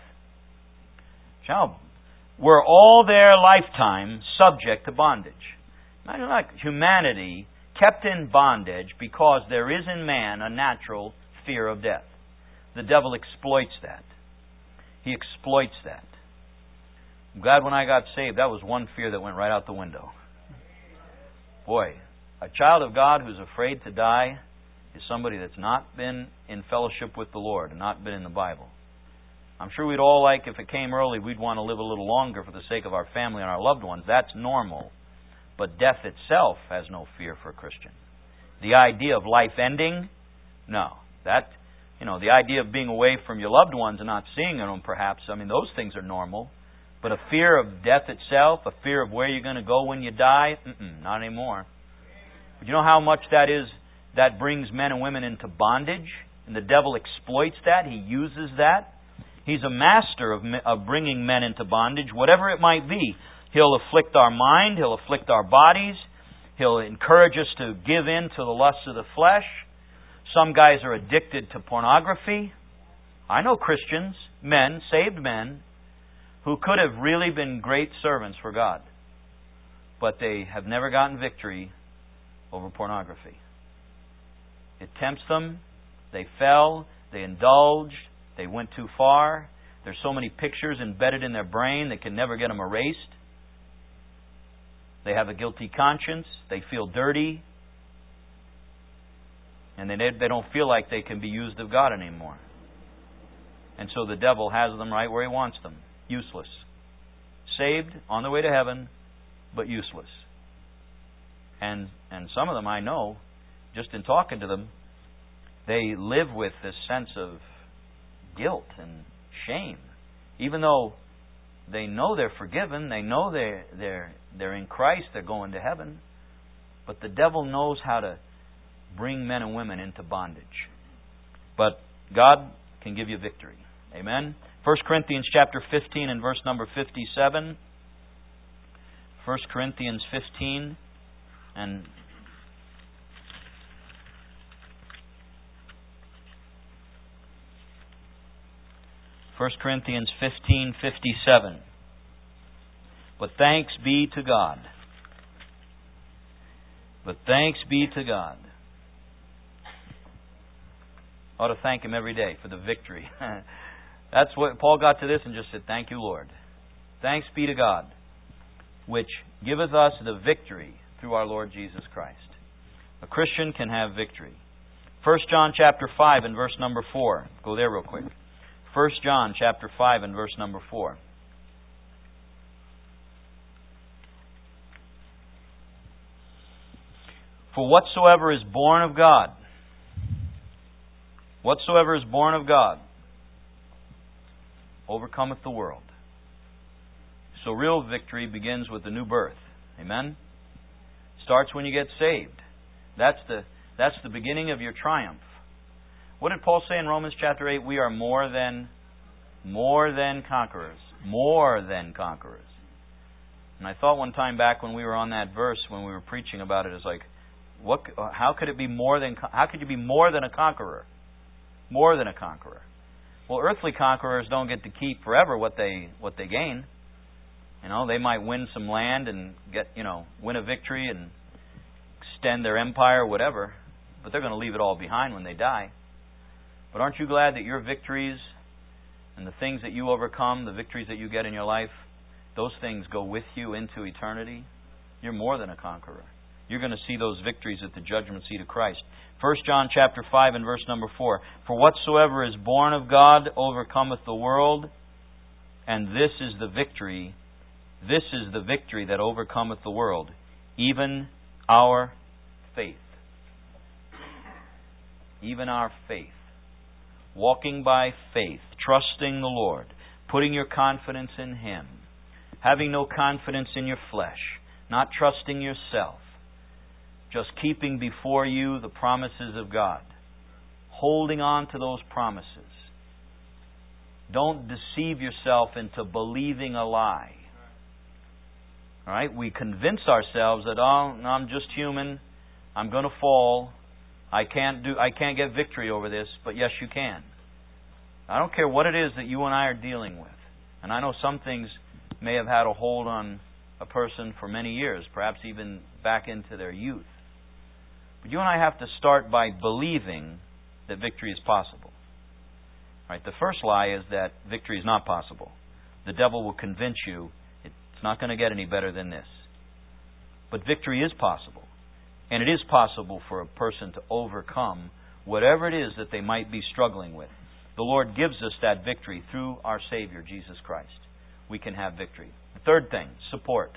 shall were all their lifetime subject to bondage. Imagine like humanity kept in bondage because there is in man a natural fear of death. The devil exploits that. He exploits that. I'm glad when I got saved, that was one fear that went right out the window. Boy, a child of God who's afraid to die is somebody that's not been in fellowship with the Lord and not been in the Bible. I'm sure we'd all like, if it came early, we'd want to live a little longer for the sake of our family and our loved ones. That's normal. But death itself has no fear for a Christian. The idea of life ending, no. That, you know, the idea of being away from your loved ones and not seeing them, perhaps, I mean, those things are normal. But a fear of death itself, a fear of where you're going to go when you die, mm-mm, not anymore. But you know how much that is, that brings men and women into bondage? And the devil exploits that. He uses that. He's a master of, of bringing men into bondage, whatever it might be. He'll afflict our mind. He'll afflict our bodies. He'll encourage us to give in to the lusts of the flesh. Some guys are addicted to pornography. I know Christians, men, saved men, who could have really been great servants for God. But they have never gotten victory over pornography. It tempts them. They fell. They indulged. They went too far. There's so many pictures embedded in their brain they can never get them erased. They have a guilty conscience. They feel dirty. And they, they don't feel like they can be used of God anymore. And so the devil has them right where he wants them. Useless. Saved, on the way to heaven, but useless. And and some of them I know, just in talking to them, they live with this sense of guilt and shame. Even though they know they're forgiven, they know they're, they're, they're in Christ, they're going to heaven. But the devil knows how to bring men and women into bondage. But God can give you victory. Amen? First Corinthians chapter fifteen and verse number fifty-seven. First Corinthians fifteen and First Corinthians fifteen fifty-seven. But thanks be to God. But thanks be to God. I ought to thank Him every day for the victory. That's what Paul got to this and just said, thank you, Lord. Thanks be to God, which giveth us the victory through our Lord Jesus Christ. A Christian can have victory. First John chapter five and verse number four. Go there real quick. First John chapter five and verse number four. For whatsoever is born of God, whatsoever is born of God, overcometh the world. So real victory begins with the new birth. Amen? Starts when you get saved. That's the that's the beginning of your triumph. What did Paul say in Romans chapter eight? We are more than more than conquerors. More than conquerors. And I thought one time back when we were on that verse, when we were preaching about it, it's like, what? How could it be more than? How could you be more than a conqueror? More than a conqueror. Well, earthly conquerors don't get to keep forever what they what they gain. You know, they might win some land and get, you know, win a victory and extend their empire or whatever, but they're going to leave it all behind when they die. But aren't you glad that your victories and the things that you overcome, the victories that you get in your life, those things go with you into eternity? You're more than a conqueror. You're going to see those victories at the judgment seat of Christ. First John chapter five and verse number four. For whatsoever is born of God overcometh the world, and this is the victory, this is the victory that overcometh the world, even our faith. Even our faith. Walking by faith, trusting the Lord, putting your confidence in Him, having no confidence in your flesh, not trusting yourself, just keeping before you the promises of God, holding on to those promises. Don't deceive yourself into believing a lie. All right? We convince ourselves that, oh, no, I'm just human. I'm going to fall. I can't do. I can't get victory over this. But yes, you can. I don't care what it is that you and I are dealing with. And I know some things may have had a hold on a person for many years, perhaps even back into their youth. But you and I have to start by believing that victory is possible. Right? The first lie is that victory is not possible. The devil will convince you it's not going to get any better than this. But victory is possible. And it is possible for a person to overcome whatever it is that they might be struggling with. The Lord gives us that victory through our Savior, Jesus Christ. We can have victory. The third thing, support.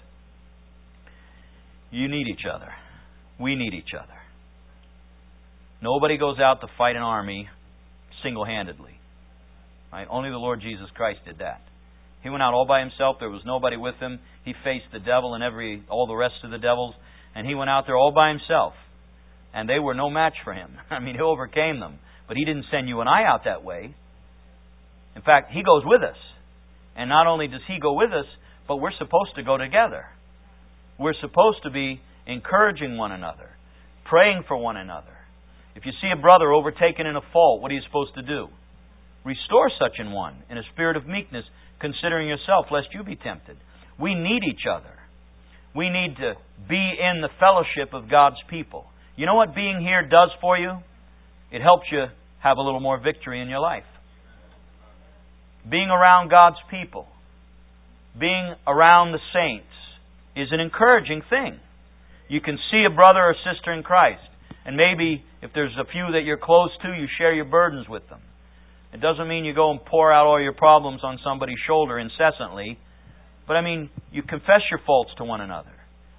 You need each other. We need each other. Nobody goes out to fight an army single-handedly. Right? Only the Lord Jesus Christ did that. He went out all by Himself. There was nobody with Him. He faced the devil and every all the rest of the devils. And He went out there all by Himself. And they were no match for Him. I mean, He overcame them. But He didn't send you and I out that way. In fact, He goes with us. And not only does He go with us, but we're supposed to go together. We're supposed to be encouraging one another, praying for one another. If you see a brother overtaken in a fault, what are you supposed to do? Restore such an one in a spirit of meekness, considering yourself, lest you be tempted. We need each other. We need to be in the fellowship of God's people. You know what being here does for you? It helps you have a little more victory in your life. Being around God's people, being around the saints, is an encouraging thing. You can see a brother or sister in Christ, and maybe if there's a few that you're close to, you share your burdens with them. It doesn't mean you go and pour out all your problems on somebody's shoulder incessantly, but I mean, you confess your faults to one another.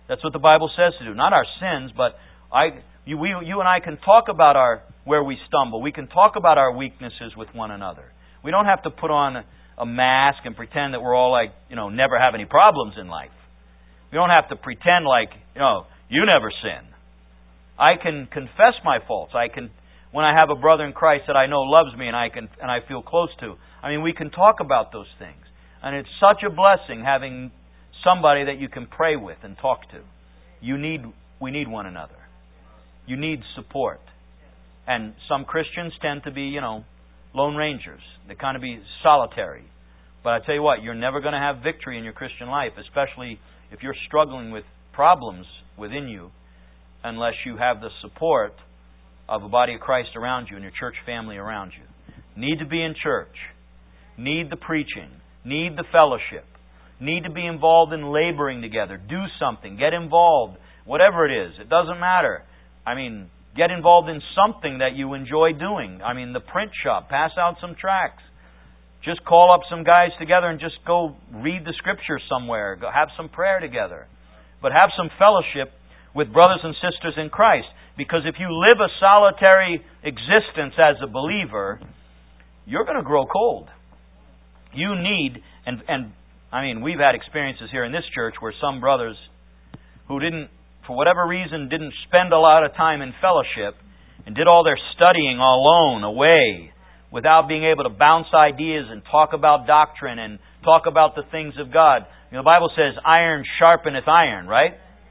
That's what the Bible says to do. Not our sins, but I, you, we, you and I can talk about our where we stumble. We can talk about our weaknesses with one another. We don't have to put on a mask and pretend that we're all like, you know, never have any problems in life. We don't have to pretend like, you know, you never sin. I can confess my faults. I can, when I have a brother in Christ that I know loves me and I can and I feel close to. I mean, we can talk about those things. And it's such a blessing having somebody that you can pray with and talk to. You need, we need one another. You need support. And some Christians tend to be, you know, lone rangers. They kind of be solitary. But I tell you what, you're never going to have victory in your Christian life, especially if you're struggling with problems within you, unless you have the support of a body of Christ around you and your church family around you. Need to be in church. Need the preaching. Need the fellowship. Need to be involved in laboring together. Do something. Get involved. Whatever it is. It doesn't matter. I mean, get involved in something that you enjoy doing. I mean, the print shop. Pass out some tracts. Just call up some guys together and just go read the Scripture somewhere. Go have some prayer together. But have some fellowship with brothers and sisters in Christ. Because if you live a solitary existence as a believer, you're going to grow cold. You need, and and I mean, we've had experiences here in this church where some brothers who didn't, for whatever reason, didn't spend a lot of time in fellowship and did all their studying alone, away, without being able to bounce ideas and talk about doctrine and talk about the things of God. You know, the Bible says, iron sharpeneth iron, right?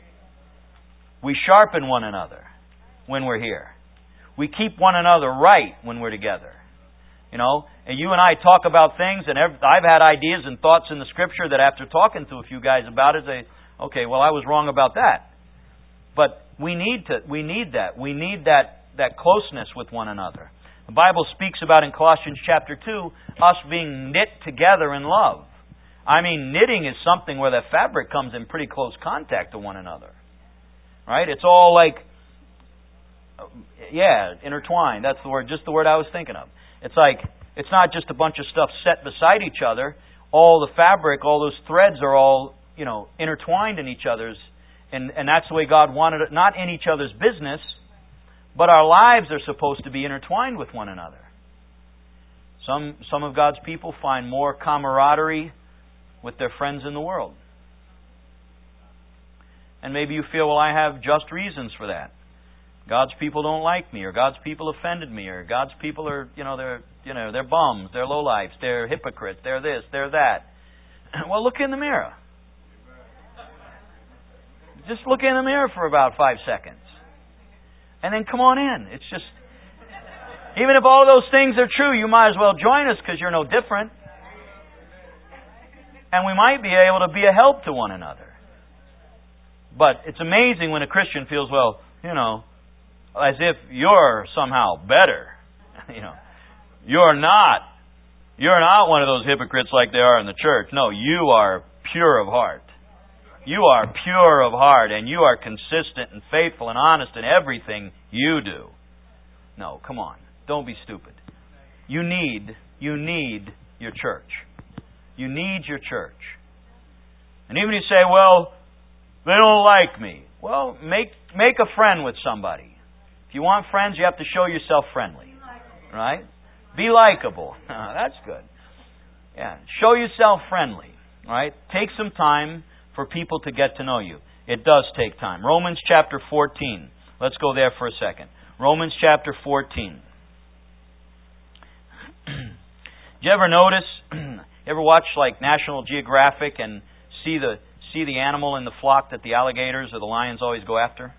We sharpen one another when we're here. We keep one another right when we're together. You know, and you and I talk about things, and I've had ideas and thoughts in the Scripture that after talking to a few guys about it, they, okay, well, I was wrong about that. But we need to, we need that. We need that, that closeness with one another. The Bible speaks about in Colossians chapter two, us being knit together in love. I mean, knitting is something where the fabric comes in pretty close contact to one another. Right? It's all like, yeah, intertwined. That's the word, just the word I was thinking of. It's like, it's not just a bunch of stuff set beside each other. All the fabric, all those threads are all, you know, intertwined in each other's. And, and that's the way God wanted it, not in each other's business, but our lives are supposed to be intertwined with one another. Some, some of God's people find more camaraderie with their friends in the world. And maybe you feel, well, I have just reasons for that. God's people don't like me, or God's people offended me, or God's people are, you know, they're, you know, they're bums, they're lowlifes, they're hypocrites, they're this, they're that. Well, look in the mirror. Just look in the mirror for about five seconds. And then come on in. It's just, even if all those things are true, you might as well join us because you're no different. And we might be able to be a help to one another. But it's amazing when a Christian feels, well, you know, as if you're somehow better. You know, you're not. You're not one of those hypocrites like they are in the church. No, you are pure of heart. You are pure of heart, and you are consistent and faithful and honest in everything you do. No, come on. Don't be stupid. You need, you need your church. You need your church. And even if you say, well, they don't like me. Well, make make a friend with somebody. If you want friends, you have to show yourself friendly. Right? Be likable. That's good. Yeah. Show yourself friendly. Right? Take some time for people to get to know you. It does take time. Romans chapter fourteen. Let's go there for a second. Romans chapter fourteen. Did you ever notice, you ever watch like National Geographic and see the see the animal in the flock that the alligators or the lions always go after?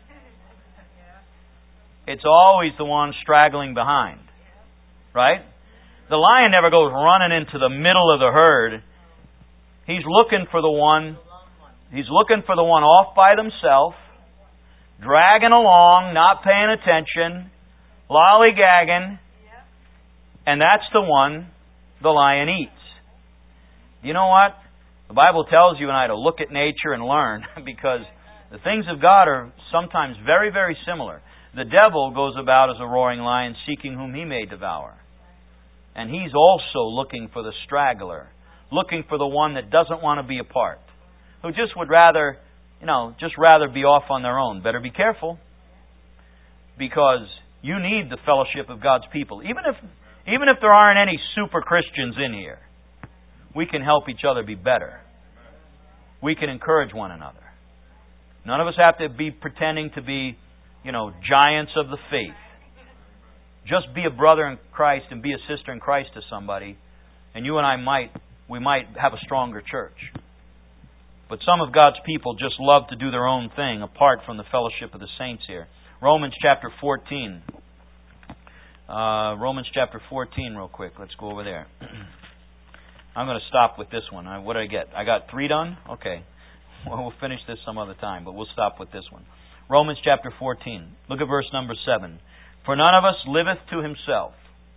It's always the one straggling behind. Right? The lion never goes running into the middle of the herd. He's looking for the one, he's looking for the one off by themselves, dragging along, not paying attention, lollygagging, and that's the one the lion eats. You know what? The Bible tells you and I to look at nature and learn, because the things of God are sometimes very, very similar. The devil goes about as a roaring lion, seeking whom he may devour. And he's also looking for the straggler, looking for the one that doesn't want to be a part, who just would rather you know, just rather be off on their own. Better be careful, because you need the fellowship of God's people. Even if even if there aren't any super Christians in here, we can help each other be better. We can encourage one another. None of us have to be pretending to be, you know, giants of the faith. Just be a brother in Christ and be a sister in Christ to somebody, and you and I might, we might have a stronger church. But some of God's people just love to do their own thing apart from the fellowship of the saints here. Romans chapter fourteen. Uh, Romans chapter fourteen real quick. Let's go over there. I'm going to stop with this one. What did I get? I got three done? Okay. Well, we'll finish this some other time, but we'll stop with this one. Romans chapter fourteen. Look at verse number seven. For none of us liveth to himself,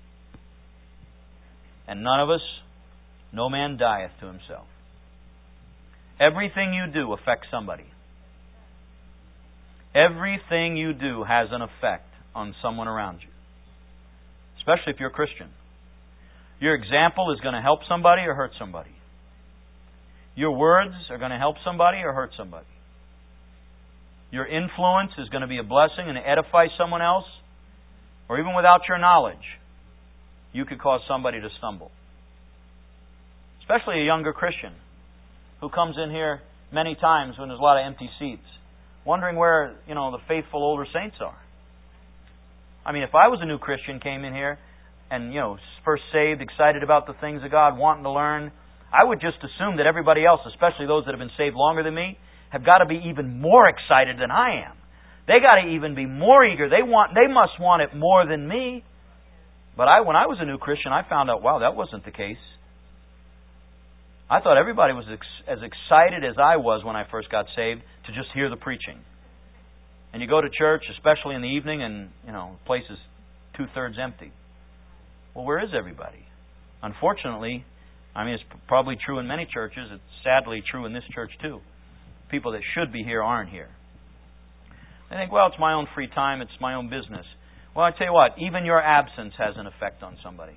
and none of us, no man dieth to himself. Everything you do affects somebody. Everything you do has an effect on someone around you, especially if you're a Christian. Your example is going to help somebody or hurt somebody. Your words are going to help somebody or hurt somebody. Your influence is going to be a blessing and edify someone else, or even without your knowledge, you could cause somebody to stumble. Especially a younger Christian who comes in here many times when there's a lot of empty seats, wondering where, you know, the faithful older saints are. I mean, if I was a new Christian, came in here and, you know, first saved, excited about the things of God, wanting to learn, I would just assume that everybody else, especially those that have been saved longer than me, have got to be even more excited than I am. They got to even be more eager. They want, they must want it more than me. But I, when I was a new Christian, I found out, wow, that wasn't the case. I thought everybody was ex- as excited as I was when I first got saved to just hear the preaching. And you go to church, especially in the evening, and, you know, the place is two-thirds empty. Well, where is everybody? Unfortunately, I mean, it's probably true in many churches. It's sadly true in this church, too. People that should be here aren't here. They think, well, it's my own free time, it's my own business. Well, I tell you what, even your absence has an effect on somebody.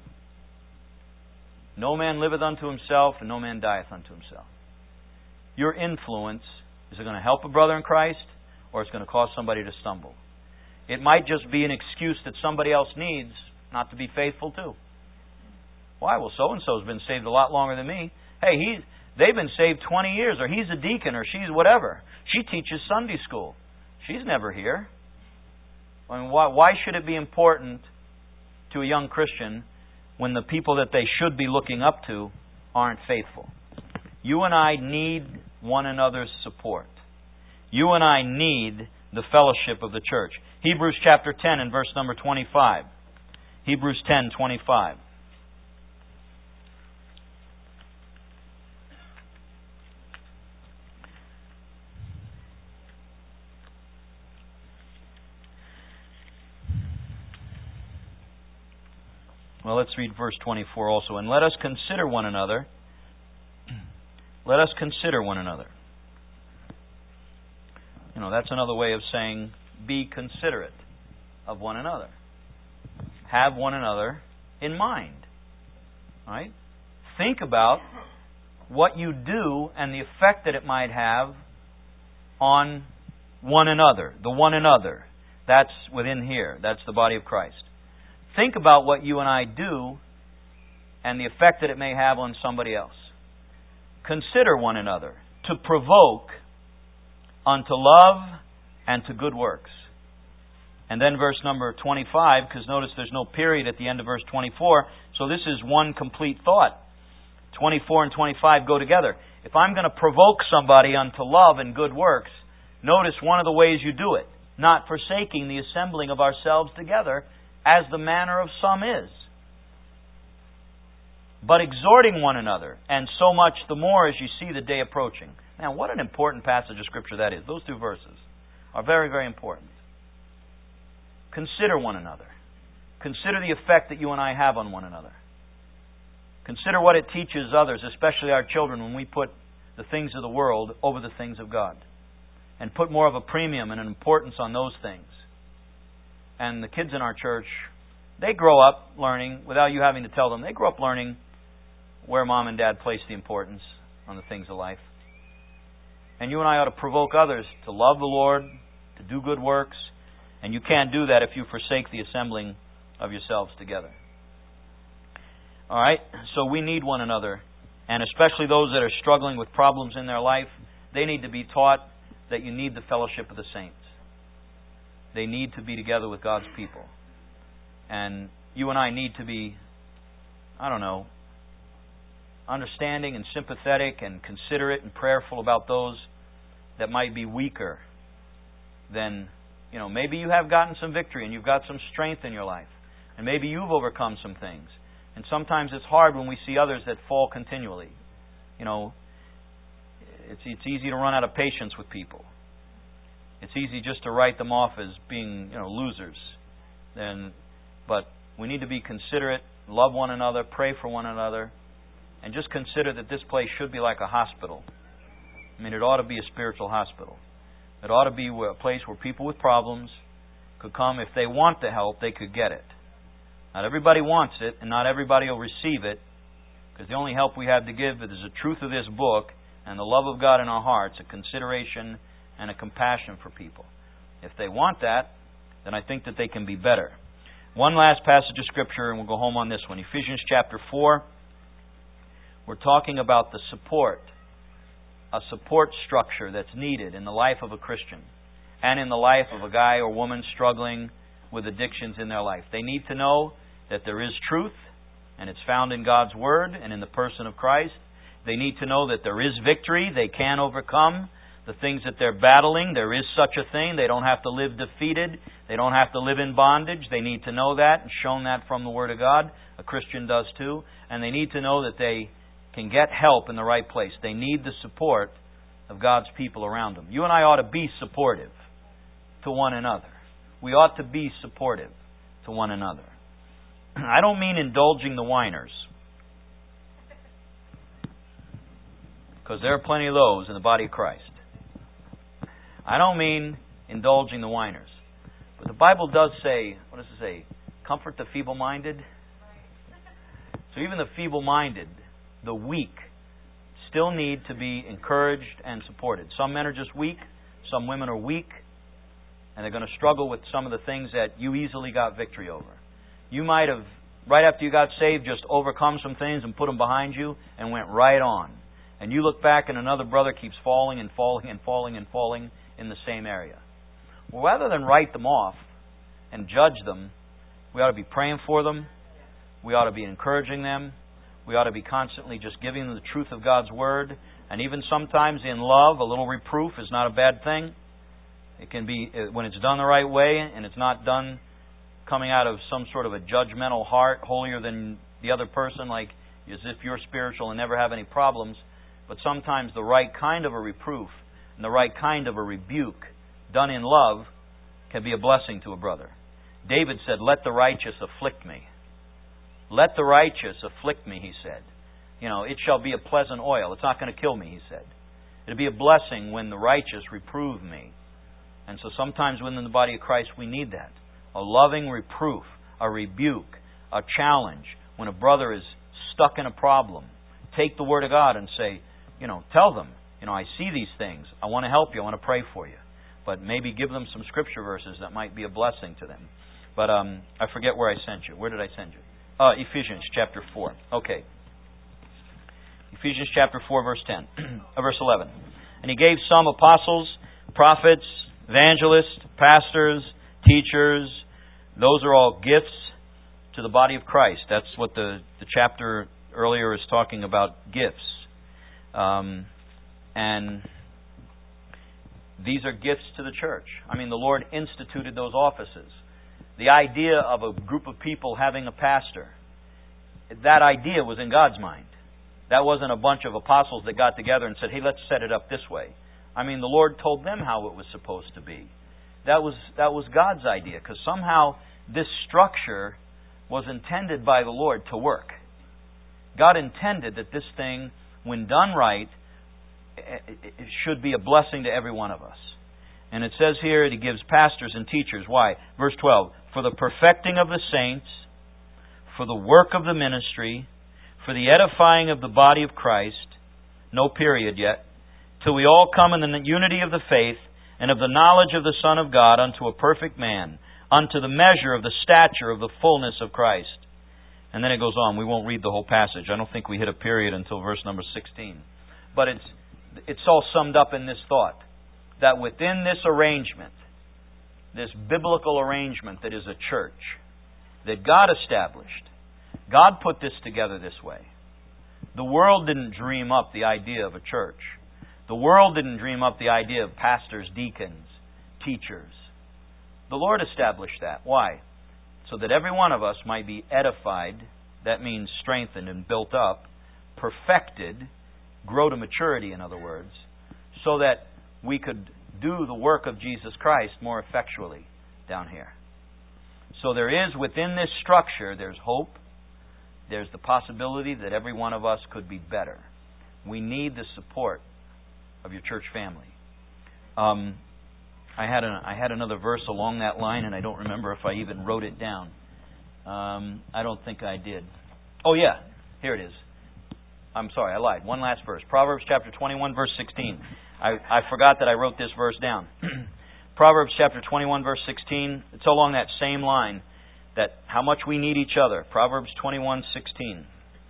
No man liveth unto himself, and no man dieth unto himself. Your influence, is it going to help a brother in Christ, or it's going to cause somebody to stumble? It might just be an excuse that somebody else needs not to be faithful to. Why? Well, so-and-so's been saved a lot longer than me. Hey, he, they've been saved twenty years, or he's a deacon, or she's whatever. She teaches Sunday school. She's never here. I mean, why, why should it be important to a young Christian when the people that they should be looking up to aren't faithful? You and I need one another's support. You and I need the fellowship of the church. Hebrews chapter ten and verse number twenty-five. Hebrews ten, twenty-five. Well, let's read verse twenty-four also. And let us consider one another. Let us consider one another. You know, that's another way of saying be considerate of one another. Have one another in mind. All right? Think about what you do and the effect that it might have on one another. The one another. That's within here. That's the body of Christ. Think about what you and I do and the effect that it may have on somebody else. Consider one another to provoke unto love and to good works. And then verse number twenty-five, because notice there's no period at the end of verse twenty-four, so this is one complete thought. twenty-four and twenty-five go together. If I'm going to provoke somebody unto love and good works, notice one of the ways you do it, not forsaking the assembling of ourselves together, as the manner of some is, but exhorting one another, and so much the more as you see the day approaching. Now, what an important passage of Scripture that is. Those two verses are very, very important. Consider one another. Consider the effect that you and I have on one another. Consider what it teaches others, especially our children, when we put the things of the world over the things of God, and put more of a premium and an importance on those things. And the kids in our church, they grow up learning, without you having to tell them, they grow up learning where mom and dad place the importance on the things of life. And you and I ought to provoke others to love the Lord, to do good works. And you can't do that if you forsake the assembling of yourselves together. All right? So we need one another. And especially those that are struggling with problems in their life, they need to be taught that you need the fellowship of the saints. They need to be together with God's people. And you and I need to be, I don't know, understanding and sympathetic and considerate and prayerful about those that might be weaker than, you know, maybe you have gotten some victory and you've got some strength in your life. And maybe you've overcome some things. And sometimes it's hard when we see others that fall continually. You know, it's it's easy to run out of patience with people. It's easy just to write them off as being, you know, losers. Then, but we need to be considerate, love one another, pray for one another, and just consider that this place should be like a hospital. I mean, it ought to be a spiritual hospital. It ought to be a place where people with problems could come. If they want the help, they could get it. Not everybody wants it, and not everybody will receive it, because the only help we have to give is the truth of this book and the love of God in our hearts, a consideration and a compassion for people. If they want that, then I think that they can be better. One last passage of Scripture, and we'll go home on this one. Ephesians chapter four. We're talking about the support, a support structure that's needed in the life of a Christian and in the life of a guy or woman struggling with addictions in their life. They need to know that there is truth, and it's found in God's Word and in the person of Christ. They need to know that there is victory. They can overcome the things that they're battling. There is such a thing. They don't have to live defeated. They don't have to live in bondage. They need to know that and shown that from the Word of God. A Christian does too. And they need to know that they can get help in the right place. They need the support of God's people around them. You and I ought to be supportive to one another. We ought to be supportive to one another. I don't mean indulging the whiners, because there are plenty of those in the body of Christ. I don't mean indulging the whiners. But the Bible does say, what does it say? Comfort the feeble-minded. So even the feeble-minded, the weak, still need to be encouraged and supported. Some men are just weak. Some women are weak. And they're going to struggle with some of the things that you easily got victory over. You might have, right after you got saved, just overcome some things and put them behind you and went right on. And you look back and another brother keeps falling and falling and falling and falling in the same area. Well, rather than write them off and judge them, we ought to be praying for them. We ought to be encouraging them. We ought to be constantly just giving them the truth of God's Word. And even sometimes in love, a little reproof is not a bad thing. It can be, when it's done the right way and it's not done coming out of some sort of a judgmental heart, holier than the other person, like as if you're spiritual and never have any problems. But sometimes the right kind of a reproof and the right kind of a rebuke done in love can be a blessing to a brother. David said, "Let the righteous afflict me." Let the righteous afflict me, he said. You know, it shall be a pleasant oil. It's not going to kill me, he said. It'll be a blessing when the righteous reprove me. And so sometimes within the body of Christ we need that. A loving reproof, a rebuke, a challenge. When a brother is stuck in a problem, take the Word of God and say, you know, tell them, you know, I see these things. I want to help you. I want to pray for you. But maybe give them some Scripture verses that might be a blessing to them. But um, I forget where I sent you. Where did I send you? Uh, Ephesians chapter four. Okay. Ephesians chapter four, verse ten. verse eleven. And He gave some apostles, prophets, evangelists, pastors, teachers. Those are all gifts to the body of Christ. That's what the, the chapter earlier is talking about, gifts. Um, and these are gifts to the church. I mean, the Lord instituted those offices. The idea of a group of people having a pastor, that idea was in God's mind. That wasn't a bunch of apostles that got together and said, hey, let's set it up this way. I mean, the Lord told them how it was supposed to be. That was that was God's idea, because somehow this structure was intended by the Lord to work. God intended that this thing, when done right, it should be a blessing to every one of us. And it says here that He gives pastors and teachers. Why? Verse twelve, for the perfecting of the saints, for the work of the ministry, for the edifying of the body of Christ, no period yet, till we all come in the unity of the faith and of the knowledge of the Son of God unto a perfect man, unto the measure of the stature of the fullness of Christ. And then it goes on. We won't read the whole passage. I don't think we hit a period until verse number sixteen. But it's it's all summed up in this thought, that within this arrangement, this biblical arrangement that is a church, that God established, God put this together this way. The world didn't dream up the idea of a church. The world didn't dream up the idea of pastors, deacons, teachers. The Lord established that. Why? So that every one of us might be edified, that means strengthened and built up, perfected, grow to maturity, in other words, so that we could do the work of Jesus Christ more effectually down here. So there is, within this structure, there's hope. There's the possibility that every one of us could be better. We need the support of your church family. Um, I had a, I had another verse along that line, and I don't remember if I even wrote it down. Um, I don't think I did. Oh yeah, here it is. I'm sorry, I lied. One last verse. Proverbs chapter twenty-one, verse sixteen. I, I forgot that I wrote this verse down. Proverbs chapter twenty-one, verse sixteen. It's along that same line, that how much we need each other. Proverbs twenty-one, sixteen.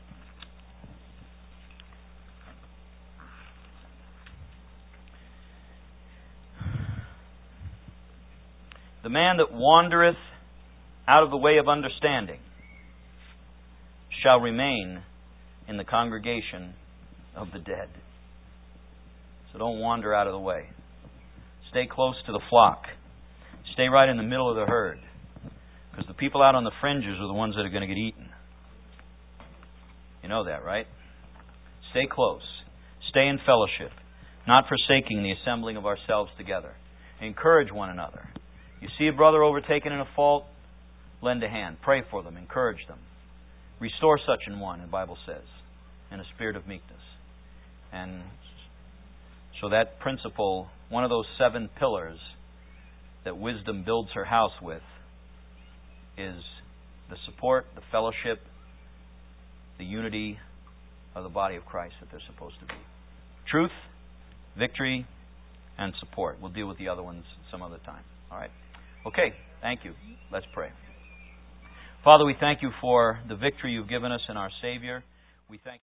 The man that wandereth out of the way of understanding shall remain in the congregation of the dead. So don't wander out of the way. Stay close to the flock. Stay right in the middle of the herd. Because the people out on the fringes are the ones that are going to get eaten. You know that, right? Stay close. Stay in fellowship. Not forsaking the assembling of ourselves together. Encourage one another. You see a brother overtaken in a fault, lend a hand. Pray for them. Encourage them. Restore such an one, the Bible says, in a spirit of meekness. And so that principle, one of those seven pillars that wisdom builds her house with, is the support, the fellowship, the unity of the body of Christ that they're supposed to be. Truth, victory, and support. We'll deal with the other ones some other time. All right. Okay. Thank you. Let's pray. Father, we thank you for the victory you've given us in our Savior. We thank